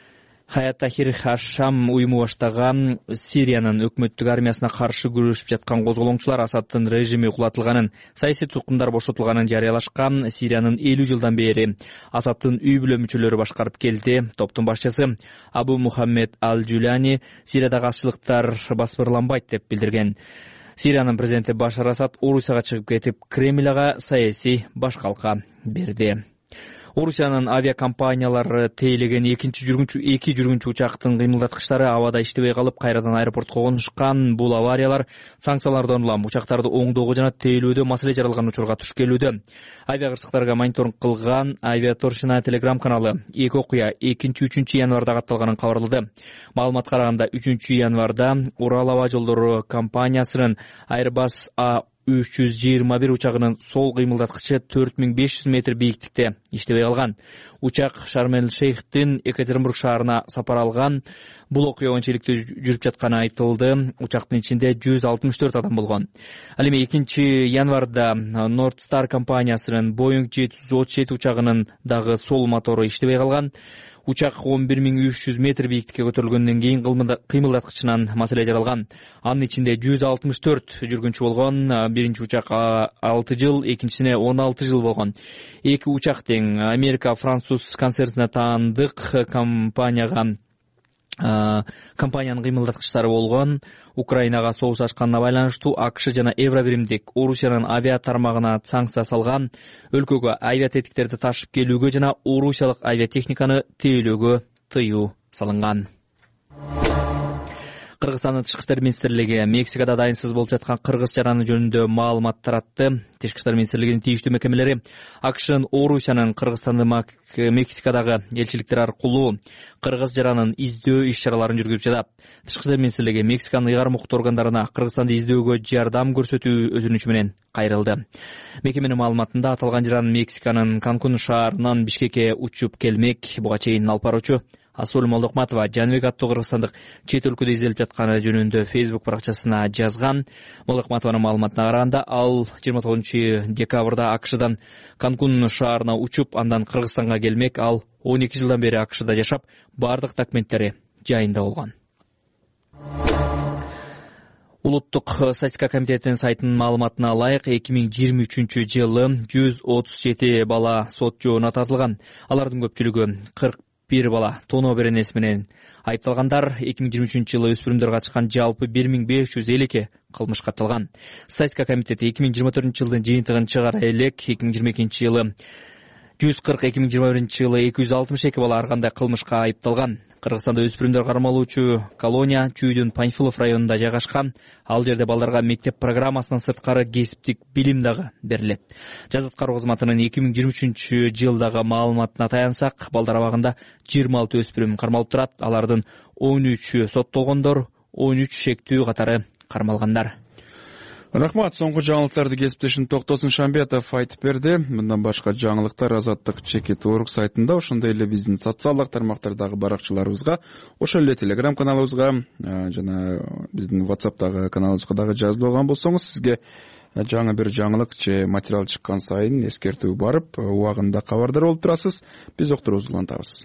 Хаят Тахир Хашам уюму баштаган Сириянын өкмөттүк армиясына каршы күрөшүп жаткан козголоңчулар Асадтын режими кулатылганын, саясий туткундар бошотулганын жарыялашкан. Сириянын элүү жылдан бери Асадтын үй бүлө мүчөлөрү башкарып келди. Топтун башчысы Абу Мухаммед Ал-Жуляни Сириядагы азчылыктар басбырланбайт деп билдирген. Сириянын президенти Башар Асад Орусияга чыгып кетип, Кремльга саясий башкалка берди. Орусиянын авиакомпаниялары тейлеген экинчи жүргүнчү эки жүргүнчү учактын кыймылдаткычтары абада иштебей калып, кайрадан аэропортко конушкан. Бул авариялар санкциялардан улам учактарды оңдоого жана тейлөөдө маселе жаралган учурга туш келүүдө. Авиа кырсыктарга мониторинг кылган Авиаторшина телеграм каналы эки окуя экинчи үчүнчү январда катталганын кабарлады. Маалыматка караганда үчүнчү январда Урал аба жолдору компаниясынын Airbus А үч жүз жыйырма бир учагынын сол кыймылдаткычы төрт миң беш жүз метр бийиктикте иштебей калган. Учак Шарм-эль-Шейхтин Екатеринбург шаарына сапар алган. Бул окуя ончеликте жүрүп жатканы айтылды. Учактын ичинде жүз алтымыш төрт адам болгон. Ал эми экинчи январда North Star компаниясынын Boeing жети жүз отуз жети учагынын дагы сол мотору иштебей калган. Учак он бир миң үч жүз метр бийиктикке көтөрүлгөндөн кийин кыймылдаткычынан маселе жаралган. Анын ичинде жүз алтымыш төрт жүргүнчү болгон. Биринчи учак алты жыл, экинчисине он алты жыл болгон. Эки учак тең Америка француз концернине таандык компанияга компаниянын кыймылдаткычтары болгон. Украинага согуш ачканына байланыштуу АКШ жана Евро биримдик Орусиянын авиа тармагына санкция салган. Өлкөгө авиа тетиктерди ташып келүүгө жана орусиялык авиатехниканы тейлөөгө тыюу салынган. Кыргызстандын Тышкы иштер министрлиги Мексикада дайынсыз болуп жаткан кыргыз жараны жөнүндө маалымат таратты. Тышкы иштер министрлигинин тийиштүү мекемелери АКШнын Орусиянын Кыргызстанды Мексикадагы элчиликтери аркылуу кыргыз жаранын издөө иш-чараларын жүргүзүп жатат. Тышкы иштер министрлиги Мексиканын ыйгарым укуктуу органдарына Кыргызстанды издөөгө жардам көрсөтүү өтүнүчү менен кайрылды. Мекеменин маалыматында аталган жаран Мексиканын Канкун шаарынан Бишкекке учуп келмек. Буга чейин алып баруучу Асул Молдокматова Жаныбек аттуу кыргызстандык чет өлкөдө изделип жатканы жөнүндө Facebook баракчасына жазган. Молдокматованын маалыматына караганда, ал жыйырма тогузунчу декабрда АКШдан Канкун шаарына учуп, андан Кыргызстанга келмек. Ал он эки жылдан бери АКШда жашап, бардык документтери жайында болгон. Улуттук статистика комитетинин сайтынын маалыматына ылайык, эки миң жыйырма үчүнчү жылы жүз отуз жети бала сот жообуна тартылган. Алардын көпчүлүгү кырк бир бала тоноо беренеси менен айыпталгандар. эки миң жыйырма үчүнчү жылы өспүрүмдөр катышкан жалпы бир миң беш жүз элүү эки кылмыш катталган. Статистика комитети эки миң жыйырма төртүнчү жылдын жыйынтыгын чыгара элек. эки миң жыйырма экинчи жылы жүз кырк, эки миң жыйырма биринчи жылы эки жүз алтымыш эки бала ар кандай кылмышка айыпталган. Кыргызстанда өспүрүмдөр кармалуучу колония Чүйдүн Панфилов районунда жайгашкан. Ал жерде балдарга мектеп программасынан сырткары кесиптик билим дагы берилет. Жаз аткаруу кызматынын эки миң жыйырма үчүнчү жылдагы маалыматына таянсак, балдар абагында жыйырма алты өспүрүм кармалып турат. Алардын он үчү соттолгондор, он үч шектүү катары кармалгандар. Рахмат. Соңку жаңылыктарды кесиптешим Токтосун Шамбетов айтып берди. Мындан башка жаңылыктар Азаттык чекит орг сайтында, ошондой эле биздин социалдык тармактардагы баракчыларыбызга, ошол эле Telegram каналыбызга жана биздин WhatsApp'тагы каналыбызга дагы жазып алган болсоңуз, сизге жаңы бир жаңылык же материал чыккан сайын эскертүү барып, убагында кабардар болуп турасыз. Биз окторубузду улантабыз.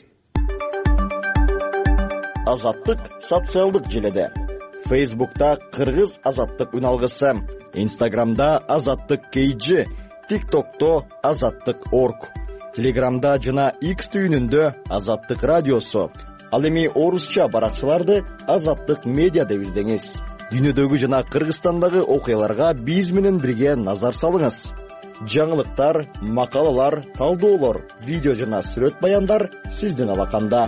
Азаттык социалдык желеде. Facebook'ta Кыргыз Азаттык үналгысы, Instagram'da Азаттык кей джи, TikTok'ta Азаттык орг, Telegram'da жана X түйүнүндө Азаттык радиосу. Ал эми орусча баракчыларды Азаттык медиа деп издеңиз. Дүйнөдөгү жана Кыргызстандагы окуяларга биз менен бирге назар салыңыз. Жаңылыктар, макалалар, талдоолор, видео жана сүрөт баяндар сиздин алаканда.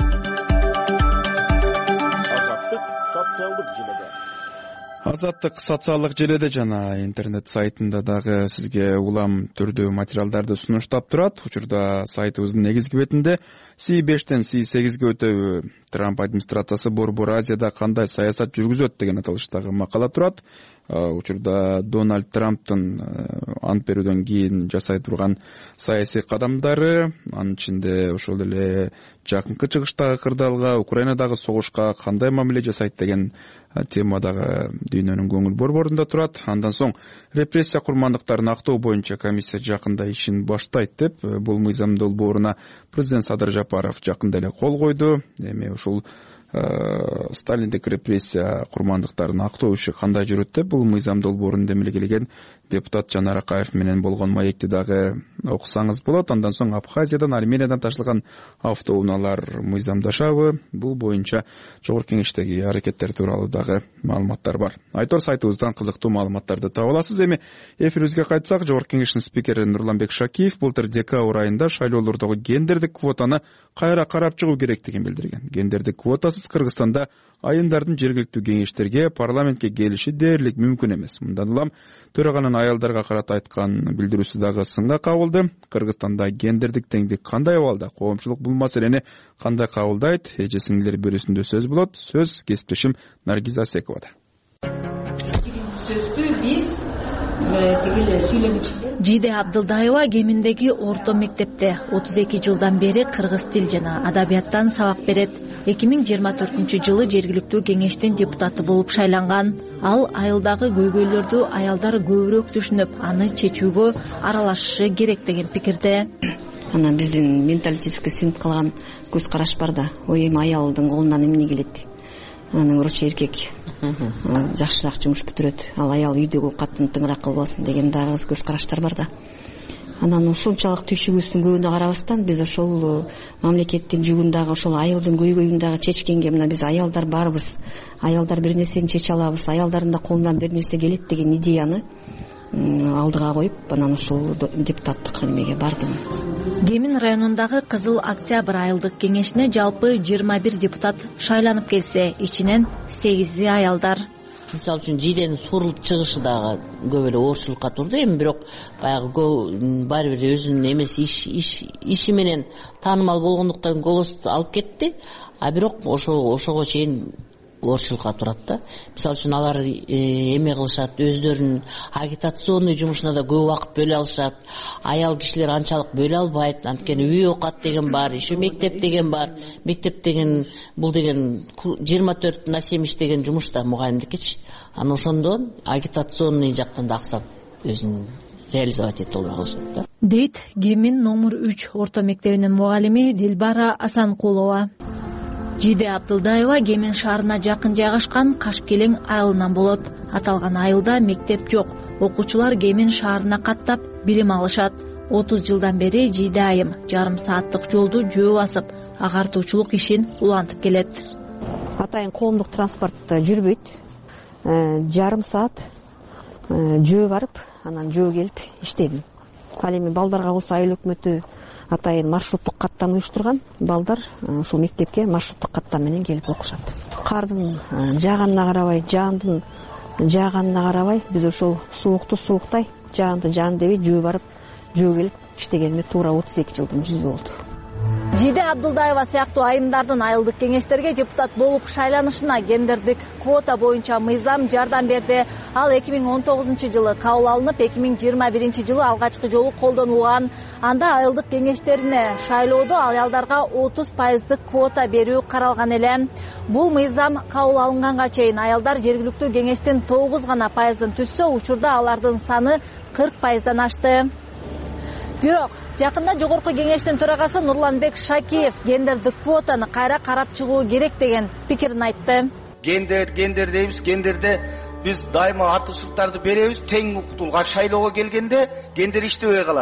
Социалдык желеде. Азаттык социалдык желеде жана интернет сайтында дагы сизге улам түрдүү материалдарды сунуштап турат. Учурда сайтыбыздын негизги бетинде Си бештен Си сегизге өтөбү, Трамп администрациясы Борбор Азияда кандай саясат жүргүзөт деген аталыштагы макала турат. Учурда Дональд Трамптын ант берүүдөн кийин жасай турган саясий кадамдары, анын ичинде ошол эле жакынкы чыгыштагы кырдаалга, Украинадагы согушка кандай мамиле жасайт деген темадагы дүйнөнүн көңүл борборунда турат. Андан соң репрессия курмандыктарын актоо боюнча комиссия жакында ишин баштайт деп, бул мыйзам долбооруна президент Садыр Жапаров жакында эле кол койду. Эми ушул Сталиндик репрессия курмандыктарын актоо иши кандай жүрөт деп, бул мыйзам долбоорун демилгелеген депутат Жанар Акаев менен болгон маекти дагы окусаңыз болот. Андан соң Абхазиядан, Армениядан ташылган автоунаалар мыйзамдашабы, бул боюнча Жогорку Кеңештеги аракеттер тууралуу дагы маалыматтар бар. Айтор сайтыбыздан кызыктуу маалыматтарды таба аласыз. Эми эфирибизге кайтсак, Жогорку Кеңештин спикери Нурланбек Шакиев былтыр декабрь айында шайлоолордогу гендердик квотаны кайра карап чыгуу керектигин билдирген. Гендердик квотасыз Кыргызстанда айымдардын жергиликтүү кеңештерге, парламентке келиши дээрлик мүмкүн эмес. Мындан улам төраганын аялдарга карата айткан билдирүүсү дагы сынга кабылды. Кыргызстанда гендердик теңдик кандай абалда? Коомчулук бул маселени кандай кабылдайт? Эже сиңдилер берүүсүндө сөз болот. Сөз кесиптешим Наргиз Асековада. Сөздү биз тигиле сүйлөгүчүлөр Жиде Абдылдаева Кеминдеги орто мектепте отуз эки жылдан бери кыргыз тил жана адабияттан сабак берет. эки миң жыйырма төртүнчү жылы жергиликтүү кеңештин депутаты болуп шайланган. Ал айылдагы көйгөйлөрдү аялдар көбүрөөк түшүнүп, аны чечүүгө аралашышы керек деген пикирде. Анан биздин менталитетке сиңип калган көз караш бар да, ой эми аялдын колунан эмне келет? Анан урочу эркек жакшыраак жумуш бүтүрөт, ал аял үйдөгү катын тыңыраак кылбасын деген дагы көз караштар бар да. Анан ушунчалык түйшүгүбүздүн көбүнө карабастан биз ошол мамлекеттин жүгүн дагы, ошол айылдын көйгөйүн дагы чечкенге, мына биз аялдар барбыз, аялдар бир нерсени чече алабыз, аялдардын да колунан бир нерсе келет деген идеяны алдыга коюп, анан ушул депутаттык немеге бардым. Кемин районундагы Кызыл Октябрь айылдык кеңешине жалпы жыйырма бир депутат шайланып келсе, ичинен сегизи аялдар. Мисалы үчүн Жиденин сурулуп чыгышы дагы көп эле оорчулукка турду. Эми бирок баягы баары бир өзүнүн эмес иш иши менен таанымал болгондуктан голос алып кетти. А бирок ошо ошого чейин оорчулукка турат да. Мисалы үчүн алар эме кылышат, өздөрүнүн агитационный жумушуна да көп убакыт бөлө алышат. Аял кишилер анчалык бөлө албайт. Анткени үй окат деген бар, еще мектеп деген бар. Мектеп деген бул деген жыйырма төрт на семьдесят деген жумуш да мугалимдикичи. Анан ошондон агитационный жактан да аксап өзүн реализовать эте албай калышат да. Дейт Кемин номер үч орто мектебинин мугалими Дилбара Асанкулова. Жиде Абдылдаева Кемин шаарына жакын жайгашкан Кашкелең айылынан болот. Аталган айылда мектеп жок. Окуучулар Кемин шаарына каттап билим алышат. отуз жылдан бери Жиде айым жарым сааттык жолду жөө басып, агартуучулук ишин улантып келет. Атайын коомдук транспорт жүрбөйт. Жарым саат жөө барып, анан жөө келип иштедим. Ал эми балдарга болсо айыл өкмөтү атайын маршруттук каттан уюштурган, балдар ушул мектепке маршруттук каттан менен келип окушат. Кардын жааганына карабай, жаандын жааганына карабай, биз ошол суукту сууктай, жаанды жаан дебей жөө барып, жөө келип иштегениме туура отуз эки жылдын жүзү болду. жиде абдылдаева сыяктуу айымдардын айылдык кеңештерге депутат болуп шайланышына гендердик квота боюнча мыйзам жардам берди. Ал эки миң он тогузунчу жылы кабыл алынып, эки миң жыйырма биринчи жылы алгачкы жолу колдонулган. Анда айылдык кеңештерине шайлоодо аялдарга отуз пайыздык квота берүү каралган эле. Бул мыйзам кабыл алынганга чейин аялдар жергиликтүү кеңештин тогуз гана пайызын түзсө, учурда алардын саны кырк пайыздан ашты. Бирок жакында жогорку кеңештин төрагасы Нурланбек Шакиев гендердик квотаны кайра карап чыгуу керек деген пикирин айтты. Гендер, гендер дейбиз, гендерде биз дайыма артыкчылыктарды беребиз, тең укуктуулукка шайлоого келгенде гендер иштебей калат.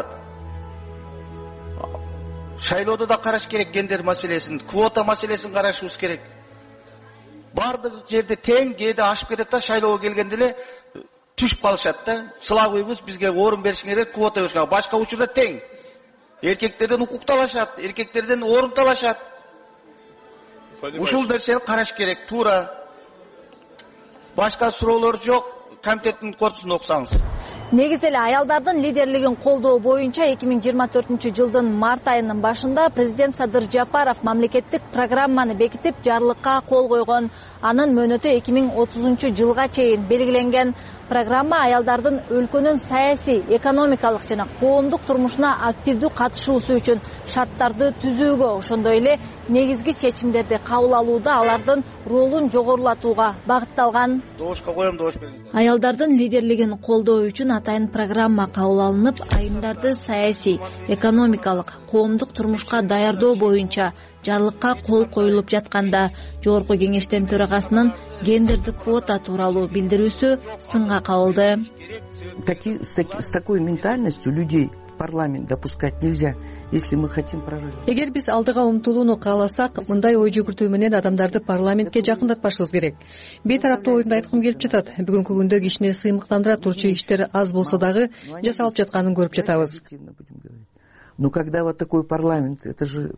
Шайлоодо да караш керек гендер маселесин, квота маселесин карашыбыз керек. Бардык жерде тең, кээде ашып кетет да шайлоого келгенде эле түшүп калышат да. Сылабыбыз бизге орун беришиң керек, квота беришиң керек. Башка учурда тең. Эркектерден укук талашат, эркектерден орун талашат. Ушул нерсени караш керек, туура. Башка суроолор жок. Комитеттин корутуусун окусаңыз. Негизи эле аялдардын лидерлигин колдоо боюнча эки миң жыйырма төртүнчү жылдын март айынын башында президент Садыр Жапаров мамлекеттик программаны бекитип жарлыкка кол койгон. Анын мөөнөтү эки миң отузунчу жылга чейин белгиленген. Программа аялдардын өлкөнүн саясий, экономикалык жана коомдук турмушуна активдүү катышуусу үчүн шарттарды түзүүгө, ошондой эле негизги чечимдерди кабыл алууда алардын ролун жогорулатууга багытталган. Добушка коем, добуш бериңиз. Аялдардын лидерлигин колдоо үчүн атайын программа кабыл алынып, айымдарды саясий, экономикалык, коомдук турмушка даярдоо боюнча жарлыкка кол коюлуп жатканда жогорку кеңештин төрагасынын гендердик квота тууралуу билдирүүсү сынга кабылды. С такой ментальностью людей в парламент допускать нельзя, если мы хотим прорыва. Эгер биз алдыга умтулууну кааласак, мындай ой жүгүртүү менен адамдарды парламентке жакындатпашыбыз керек. Бейтараптуу оюмду айткым келип жатат. Бүгүнкү күндө кишини сыймыктандыра турчу иштер аз болсо дагы жасалып жатканын көрүп жатабыз. Но когда вот такой парламент, это же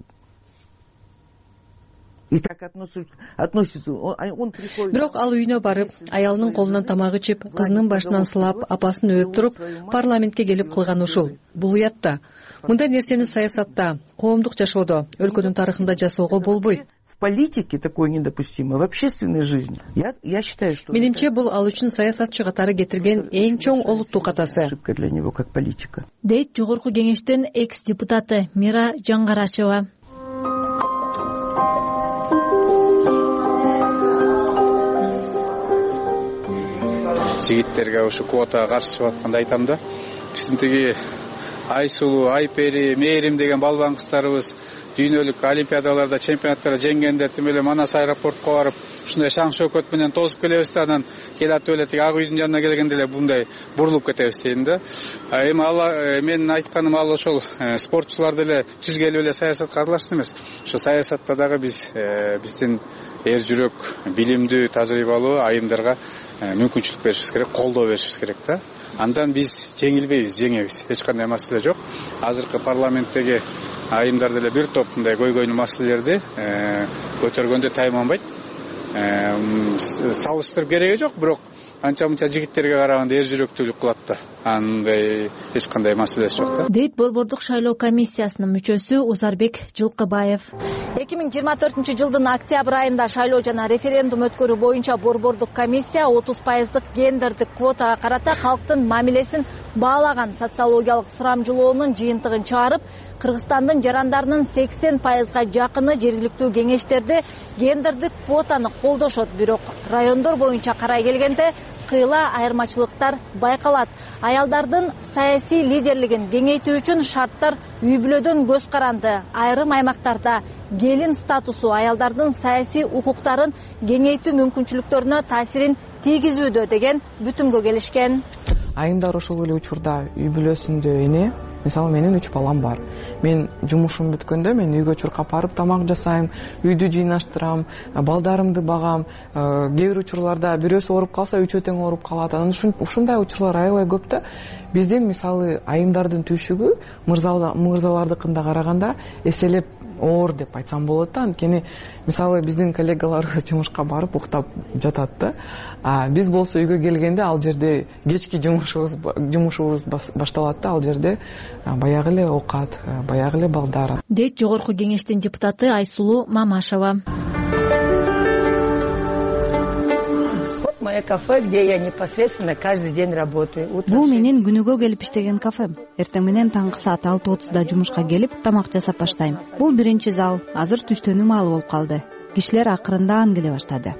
и так относится, он приходит. Бирок ал үйүнө барып, аялынын колунан тамак ичип, кызынын башынан сылап, апасын өөп туруп, парламентке келип кылган ушул. Бул уятта. Мындай нерсени саясатта, коомдук жашоодо, өлкөнүн тарыхында жасоого болбойт. В политике такое недопустимо, в общественной жизни. Я, я считаю, что... Менимче, бул ал үчүн саясатчы катары кетирген эң чоң олуттуу катасы. Ошибка для него как политика. Дейт жогорку кеңештин экс-депутаты Мира Жаңгарачева. Жигиттерге ушу квотага каршы чыгып атканда айтам да, биздин тиги Айсулуу, Айпери, Мээрим деген балбан кыздарыбыз дүйнөлүк олимпиадаларда, чемпионаттарда жеңгенде тим эле Манас аэропортко барып, ушундай шаң шөкөт менен тосуп келебиз да, анан келатып эле тиги Ак үйдүн жанына келгенде эле мындай бурулуп кетебиз дейм да. Эми ал менин айтканым ал ошол спортчуларды эле түзгелип эле саясатка аралашсын эмес. Ошо саясатта дагы биз биздин эр жүрөк, билимдүү, тажрыйбалуу айымдарга мүмкүнчүлүк беришибиз керек, колдоо беришибиз керек да. Андан биз жеңилбейбиз, жеңебиз. Эч кандай маселе жок. Азыркы парламенттеги айымдар деле бир топ мындай көйгөйнүү маселелерди көтөргөндө тайманбайт. Салыштырып кереги жок, бирок анча-мынча жигиттерге караганда эр жүрөктүүлүк кылат да. Андай эч кандай маселеси жок да. Дейт Борбордук шайлоо комиссиясынын мүчөсү Узарбек Жылкыбаев. эки миң жыйырма төртүнчү жылдын октябрь айында шайлоо жана референдум өткөрүү боюнча Борбордук комиссия отуз пайыздык гендердик квотага карата калктын мамилесин баалаган социологиялык сурамжылоонун жыйынтыгын чыгарып, Кыргызстандын жарандарынын сексен пайызга жакыны жергиликтүү кеңештерде гендердик квотаны колдошот, бирок райондор боюнча карай келгенде кыйла айырмачылыктар байкалат. Аялдардын саясий лидерлигин кеңейтүү үчүн шарттар үй бүлөдөн көз каранды. Айрым аймактарда келин статусу аялдардын саясий укуктарын кеңейтүү мүмкүнчүлүктөрүнө таасирин тийгизүүдө деген бүтүмгө келишкен. Айымдар ошол эле учурда үй бүлөсүндө эне, мисалы менин үч балам бар. Мен жумушум бүткөндө мен үйгө чуркап барып тамак жасайм, үйдү жыйнаштырам, балдарымды багам. Кээ бир учурларда бирөөсү ооруп калса, үчөө тең ооруп калат. Анан ушундай учурлар аябай көп да. Биздин мисалы айымдардын түйшүгү мырзалардыкына караганда эселеп оор деп айтсам болот да. Анткени мисалы биздин коллегаларыбыз жумушка барып уктап жатат да. А биз болсо үйгө келгенде ал жерде кечки жумушубуз жумушубуз башталат да. Ал жерде баягы эле оокат, баягы эле балдар. Дейт жогорку кеңештин депутаты Айсулуу Мамашева. Мое кафе, где я непосредственно каждый день работаю. Бул менин күнүгө келип иштеген кафем. Эртең менен таңкы саат алты отузда жумушка келип тамак жасап баштайм. Бул биринчи зал. Азыр түштөнүү маалы болуп калды. Кишилер акырындан келе баштады.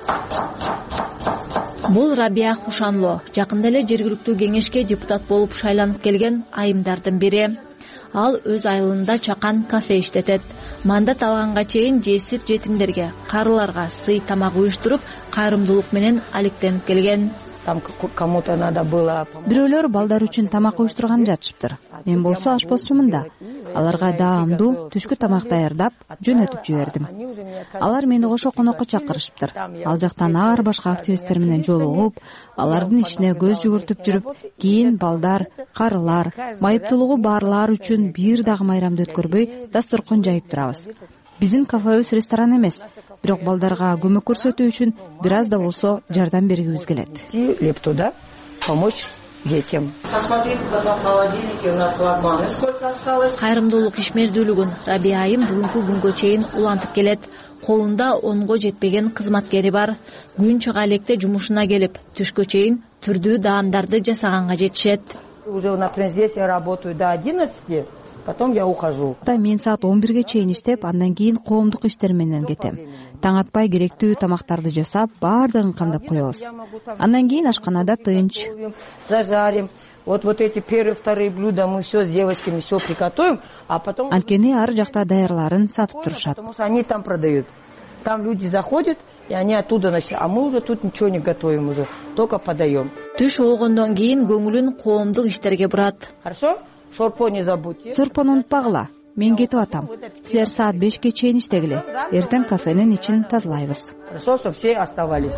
Бул Рабия Хушанло, жакында эле жергиликтүү кеңешке депутат болуп шайланып келген айымдардын бири. Ал өз айылында чакан кафе иштетет. Мандат алганга чейин жесир жетимдерге, карыларга сый тамак уюштуруп, кайрымдуулук менен алектенип келген. Там кому-то надо было. Бирөөлөр балдар үчүн тамак уюштурган жатышыптыр. Мен болсо ашпозчумун да. Аларга даамдуу түшкү тамак даярдап, жөнөтүп жибердим. Алар мени кошо конокко чакырышыптыр. Ал жактан ар башка активисттер менен жолугуп, алардын ичине көз жүгүртүп жүрүп, кийин балдар, карылар, майыптуулугу барлар үчүн бир дагы майрамды өткөрбөй дасторкон жайып турабыз. Биздин кафебиз ресторан эмес, бирок балдарга көмөк көрсөтүү үчүн бир аз да болсо жардам бергибиз келет. Лептуда помочь детям. Посмотрите, потом в холодильнике у нас лагманы сколько осталось. Кайрымдуулук ишмердүүлүгүн Рабия айым бүгүнкү күнгө чейин улантып келет. Колунда онго жетпеген кызматкери бар. Күн чыга электе жумушуна келип, түшкө чейин түрдүү даамдарды жасаганга жетишет. Уже например, здесь я работаю до одиннадцати. Потом я ухожу. Мен саат он бирге чейин иштеп, андан кийин коомдук иштер менен кетем. Таң атпай керектүү тамактарды жасап, баардыгын камдап коебуз. Андан кийин ашканада тынч. Зажарим. Вот вот эти первые, вторые блюда мы все с девочками все приготовим, а потом. Анткени ар жакта даярларын сатып турушат. Потому что они там продают. Там люди заходят, и они оттуда начинают. А мы уже тут ничего не готовим уже, только подаем. Түш оогондон кийин көңүлүн коомдук иштерге бурат. Хорошо? Шорпо не забудьте. Сорпону унутпагыла. Мен кетип атам. Силер саат бешке чейин иштегиле. Эртең кафенин ичин тазалайбыз. Хорошо, чтобы все оставались.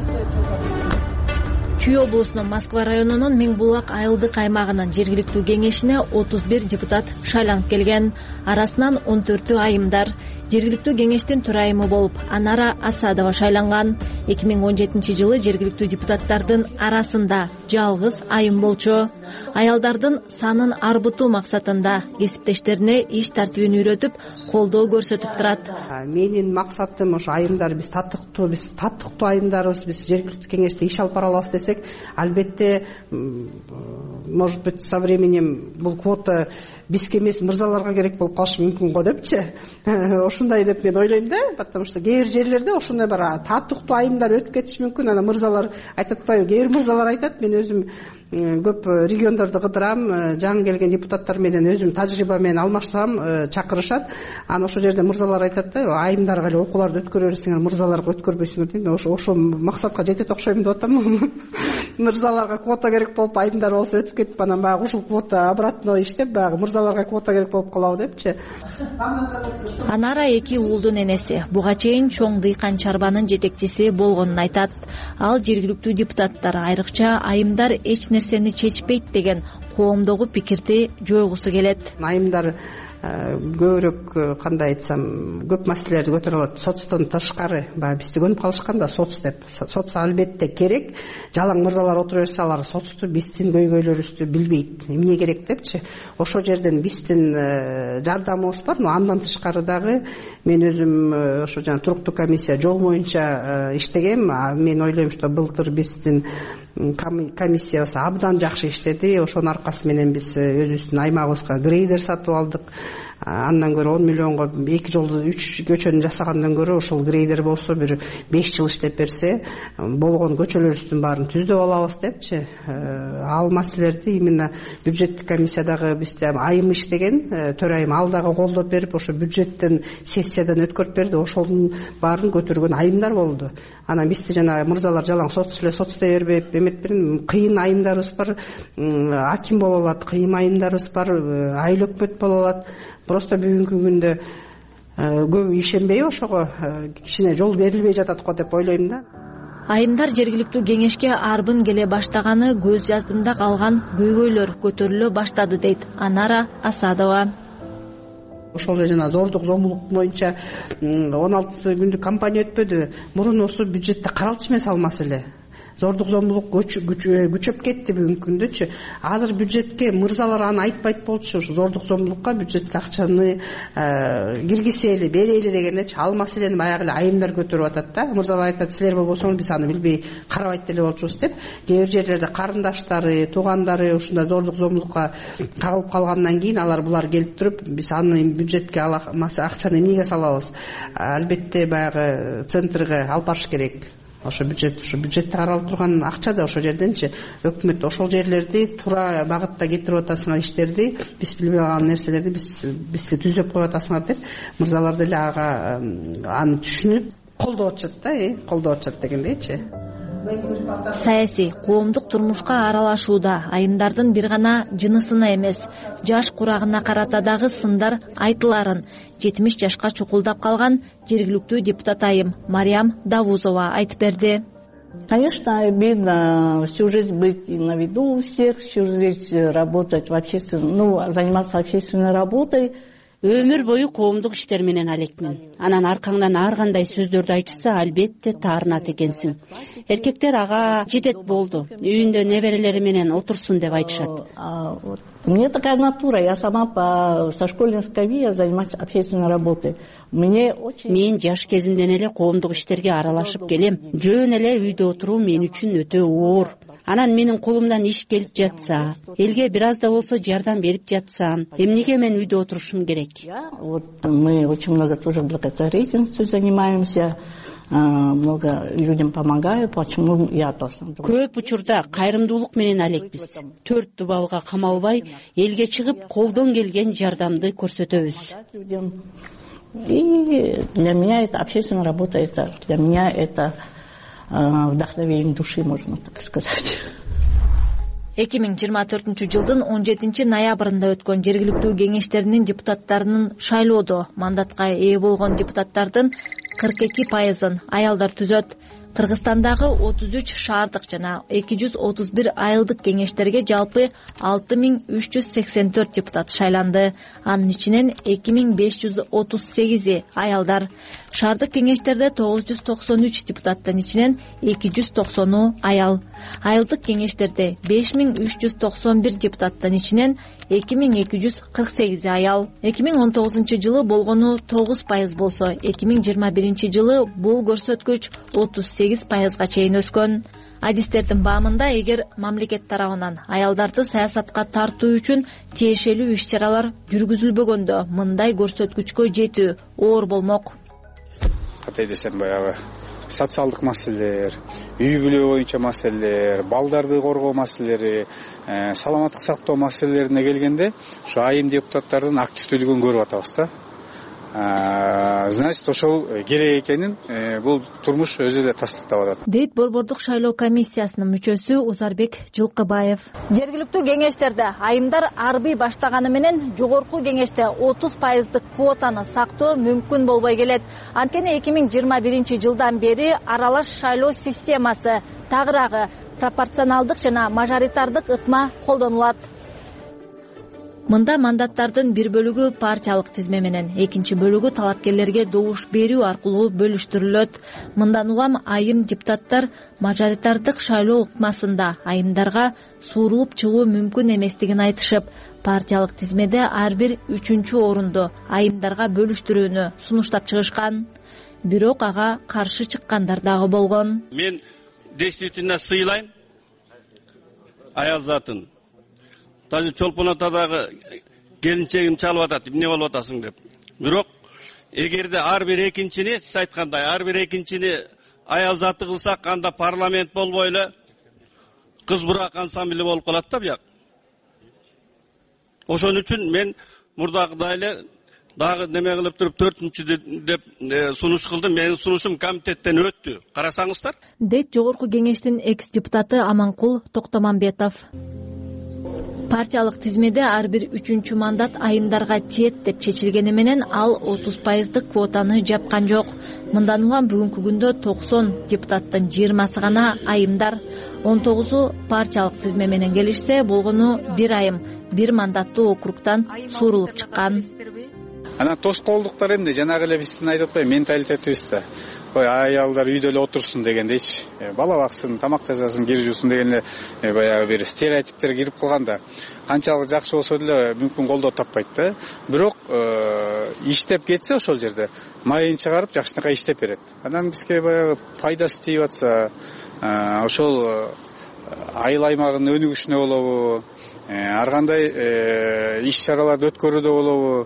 Чүй облусунун Москва районунун Миңбулак айылдык аймагынын жергиликтүү кеңешине отуз бир депутат шайланып келген. Арасынан он төртү айымдар. Жергиликтүү кеңештин төрайымы болуп Анара Асадова шайланган. эки миң он жетинчи жылы жергиликтүү депутаттардын арасында жалгыз айым болчу. Аялдардын санын арбытуу максатында кесиптештерине иш тартибин үйрөтүп, колдоо көрсөтүп турат. Менин максатым ошо айымдар биз таттыктуу, биз таттыктуу айымдарбыз, биз жергиликтүү кеңеште иш алып бара алабыз десек, албетте, может быть, со временем бул квота бизге эмес мырзаларга керек болуп калышы мүмкүн го депчи. Ошундай деп мен ойлойм да, потому что кээ бир жерлерде ошондой бар таттыктуу айымдар өтүп кетиши мүмкүн. Ана мырзалар айтып атпайбы, кээ бир мырзалар айтат, мен өзүм көп региондорду кыдырам, жаңы келген депутаттар менен өзүм тажрыйба менен алмашсам, чакырышат. Анан ошол жерде мырзалар айтат да, айымдарга эле окууларды өткөрө берсеңер, мырзаларга өткөрбөйсүңөр дейм. Мен ошо ошо максатка жетет окшойм деп атам. Мырзаларга квота керек болуп, айымдар болсо өтүп кетип, анан баягы ушул квота обратно иштеп, баягы мырзаларга квота керек болуп калабы депчи. Анара эки уулдун энеси. Буга чейин чоң дыйкан чарбанын жетекчиси болгонун айтат. Ал жергиликтүү депутаттар, айрыкча айымдар эч нерсени чечпейт деген коомдогу пикирди жойгусу келет. Айымдар көбүрөөк кандай айтсам, көп маселелерди көтөрө алат. Соцтон тышкары, баягы бизди көнүп калышкан да соц деп. Соц албетте керек. Жалаң мырзалар отура берсе, алар соцту, биздин көйгөйлөрүбүздү билбейт. Эмне керек депчи. Ошол жерден биздин жардамыбыз бар, но андан тышкары дагы мен өзүм ошо жана туруктуу комиссия жол боюнча иштегем. Мен ойлойм, что былтыр биздин комиссиябыз абдан жакшы иштеди. Ошонун аркасы менен биз өзүбүздүн аймагыбызга грейдер сатып алдык. Андан көрө он миллионго эки жолду үч көчөнү жасагандан көрө ошол грейдер болсо бир беш жыл иштеп берсе, болгон көчөлөрүбүздүн баарын түздөп алабыз депчи. Ал маселелерди именно бюджеттик комиссиядагы бизде айым иштеген, төрайым ал дагы колдоп берип, ошо бюджеттен сессиядан өткөрүп берди. Ошонун баарын көтөргөн айымдар болду. Анан бизде жана мырзалар жалаң соц эле соц дей бербейт, эмет берин, кыйын айымдарыбыз бар, аким боло алат, кыйын айымдарыбыз бар, айыл өкмөт боло алат. Просто бүгүнкү күндө көп ишенбей ошого кичине жол берилбей жатат го деп ойлойм да. Айымдар жергиликтүү кеңешке арбын келе баштаганы көз жаздымда калган көйгөйлөр көтөрүлө баштады дейт Анара Асадова. ошол эле жана зордук зомбулук боюнча он алты күндүк кампания өтпөдүбү? Мурун осу бюджетте каралчу эмес ал маселе. Зордук зомбулук күчөп кетти бүгүнкү күндөчү. Азыр бюджетке мырзалар аны айтпайт болчу, ушу зордук зомбулукка бюджетке акчаны киргизели, берели дегендечи. Ал маселени баягы эле айымдар көтөрүп атат да. Мырзалар айтат, силер болбосоңор биз аны билбей карабайт деле болчубуз деп. Кээ бир жерлерде карындаштары, туугандары ушундай зордук зомбулукка кагылып калгандан кийин алар булар келип туруп, биз аны бюджетке акчаны эмнеге салабыз? Албетте баягы центрге алып барыш керек. Ошо бюджет, ошо бюджетте каралып турган акча да ошол жерденчи. Өкмөт ошол жерлерди тура багытта кетирип атасыңар, иштерди, биз билбей калган нерселерди биз бизге түзөп коюп атасыңар деп мырзалар деле ага аны түшүнүп колдоп атышат да, колдоп атышат дегендейчи. Саясий, коомдук турмушка аралашууда айымдардын бир гана жынысына эмес, жаш курагына карата дагы сындар айтыларын жетимиш жашка чукулдап калган жергиликтүү депутат айым Мариям Давузова айтып берди. Конечно, обидно всю жизнь быть на виду у всех, всю жизнь работать в общественном, ну, заниматься общественной работой. Өмүр бою коомдук иштер менен алекмин. Анан аркаңдан ар кандай сөздөрдү айтышса, албетте таарынат экенсиң. Эркектер ага жетет болду, үйүндө неберелери менен отурсун деп айтышат. У меня такая натура, я сама по со школьной скамьи я занимаюсь общественной работой. Мен жаш кезимден эле коомдук иштерге аралашып келем. Жөн эле үйдө отуруу мен үчүн өтө оор. Анан менин колумдан иш келип жатса, элге бир аз да болсо жардам берип жатсам, эмнеге мен үйдө отурушум керек? Вот мы очень много тоже благотворительностью занимаемся, много людям помогаю, почему я должна? Көп учурда кайрымдуулук менен алекпиз. Төрт дубалга камалбай, элге чыгып колдон келген жардамды көрсөтөбүз. И для меня это общественная работа, это для меня это вдохновение души, можно так сказать. эки миң жыйырма төртүнчү жылдын он жетинчи ноябрында өткөн жергиликтүү кеңештеринин депутаттарынын шайлоодо мандатка ээ болгон депутаттардын кырк эки пайызын аялдар түзөт. Кыргызстандагы отуз үч шаардык жана эки жүз отуз бир айылдык кеңештерге жалпы алты миң үч жүз сексен төрт депутат шайланды. Анын ичинен эки миң беш жүз отуз сегизи аялдар. Шаардык кеңештерде тогуз жүз токсон үч депутаттын ичинен эки жүз токсону аял. Айылдык кеңештерде беш миң үч жүз токсон бир депутаттын ичинен эки миң эки жүз кырк сегизи аял. эки миң он тогузунчу жылы болгону тогуз пайыз болсо, эки миң жыйырма биринчи жылы бул көрсөткүч отуз сегиз пайызга чейин өскөн. Адистердин баамында, эгер мамлекет тарабынан аялдарды саясатка тартуу үчүн тиешелүү иш-чаралар жүргүзүлбөгөндө, мындай көрсөткүчкө жетүү оор болмок. Кандай десем, баягы социалдык маселелер, үй бүлө боюнча маселелер, балдарды коргоо маселелери, саламаттык сактоо маселелерине келгенде, ушу айым депутаттардын активдүүлүгүн көрүп атабыз да. Значит, ошол керек экенин бул турмуш өзү эле тастыктап атат. Дейт Борбордук шайлоо комиссиясынын мүчөсү Узарбек Жылкыбаев. Жергиликтүү кеңештерде айымдар арбый баштаганы менен жогорку кеңеште отуз пайыздык квотаны сактоо мүмкүн болбой келет. Анткени эки миң жыйырма биринчи жылдан бери аралаш шайлоо системасы, тагыраагы пропорционалдык жана мажоритардык ыкма колдонулат. Мында мандаттардын бир бөлүгү партиялык тизме менен, экинчи бөлүгү талапкерлерге добуш берүү аркылуу бөлүштүрүлөт. Мындан улам айым депутаттар мажоритардык шайлоо ыкмасында айымдарга суурулуп чыгуу мүмкүн эместигин айтышып, партиялык тизмеде ар бир үчүнчү орунду айымдарга бөлүштүрүүнү сунуштап чыгышкан. Бирок ага каршы чыккандар дагы болгон. Мен действительно сыйлайм аял затын. Даже чолпон атадагы келинчегим чалып атат, эмне болуп атасың деп. Бирок эгерде ар бир экинчини, сиз айткандай, ар бир экинчини аял заты кылсак, анда парламент болбой эле кыз бурак ансамбль болуп калат да бияк. Ошон үчүн мен мурдагыдай эле дагы неме кылып туруп төртүнчү деп сунуш кылдым. Менин сунушум комитеттен өттү. Карасаңыздар. Дейт жогорку кеңештин экс депутаты Аманкул Токтомамбетов. Партиялык тизмеде ар бир үчүнчү мандат айымдарга тиет деп чечилгени менен ал отуз пайыздык квотаны жапкан жок. Мындан улам бүгүнкү күндө токсон депутаттын жыйырмасы гана айымдар, он тогузу партиялык тизме менен келишсе, болгону бир айым бир мандаттуу округтан суурулуп чыккан. анан тоскоолдуктар эмне, жанагы эле биздин айтып атпайбы менталитетибиз да. Ой, аялдар үйдө эле отурсун дегендейчи, бала баксын, тамак жасасын, кир жуусын деген эле баягы бир стереотиптер кирип калган да. Канчалык жакшы болсо деле мүмкүн колдоо таппайт да. Бирок иштеп кетсе ошол жерде майын чыгарып жакшынакай иштеп берет. Анан бизге баягы пайдасы тийип атса, ошол айыл аймагынын өнүгүшүнө болобу, ар кандай иш чараларды өткөрүүдө болобу,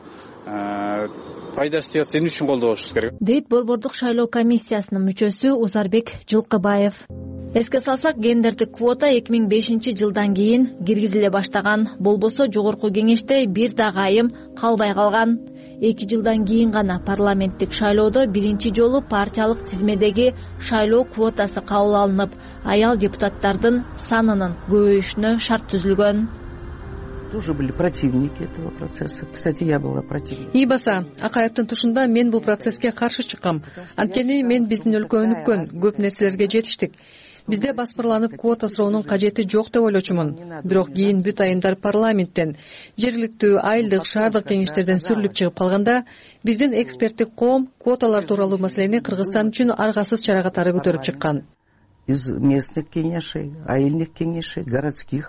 пайдасы тийип атса эмне үчүн колдобошубуз керек дейт Борбордук шайлоо комиссиясынын мүчөсү Узарбек Жылкыбаев. Эске салсак, гендердик квота эки миң бешинчи жылдан кийин киргизиле баштаган. Болбосо жогорку кеңеште бир дагы айым калбай калган. Эки жылдан кийин гана парламенттик шайлоодо биринчи жолу партиялык тизмедеги шайлоо квотасы кабыл алынып, аял депутаттардын санынын көбөйүшүнө шарт түзүлгөн. Тоже были противники этого процесса. Кстати, я была противником. ий баса, Акаевдин тушунда мен бул процесске каршы чыккам. Анткени мен биздин өлкө өнүккөн, көп нерселерге жетиштик. Бизде басмырланып квота суроонун кажети жок деп ойлочумун. Бирок кийин бүт айымдар парламенттен, жергиликтүү, айылдык, шаардык кеңештерден сүрүлүп чыгып калганда, биздин эксперттик коом квоталар тууралуу маселени Кыргызстан үчүн аргасыз чара катары көтөрүп чыккан. Из местных кеңешей, айылдык кеңешей, городских.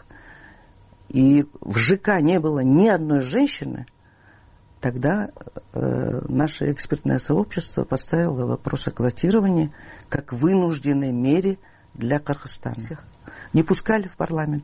И в ЖК не было ни одной женщины, тогда э, наше экспертное сообщество поставило вопрос о квотировании как вынужденной мере для Кыргызстана. Не пускали в парламент.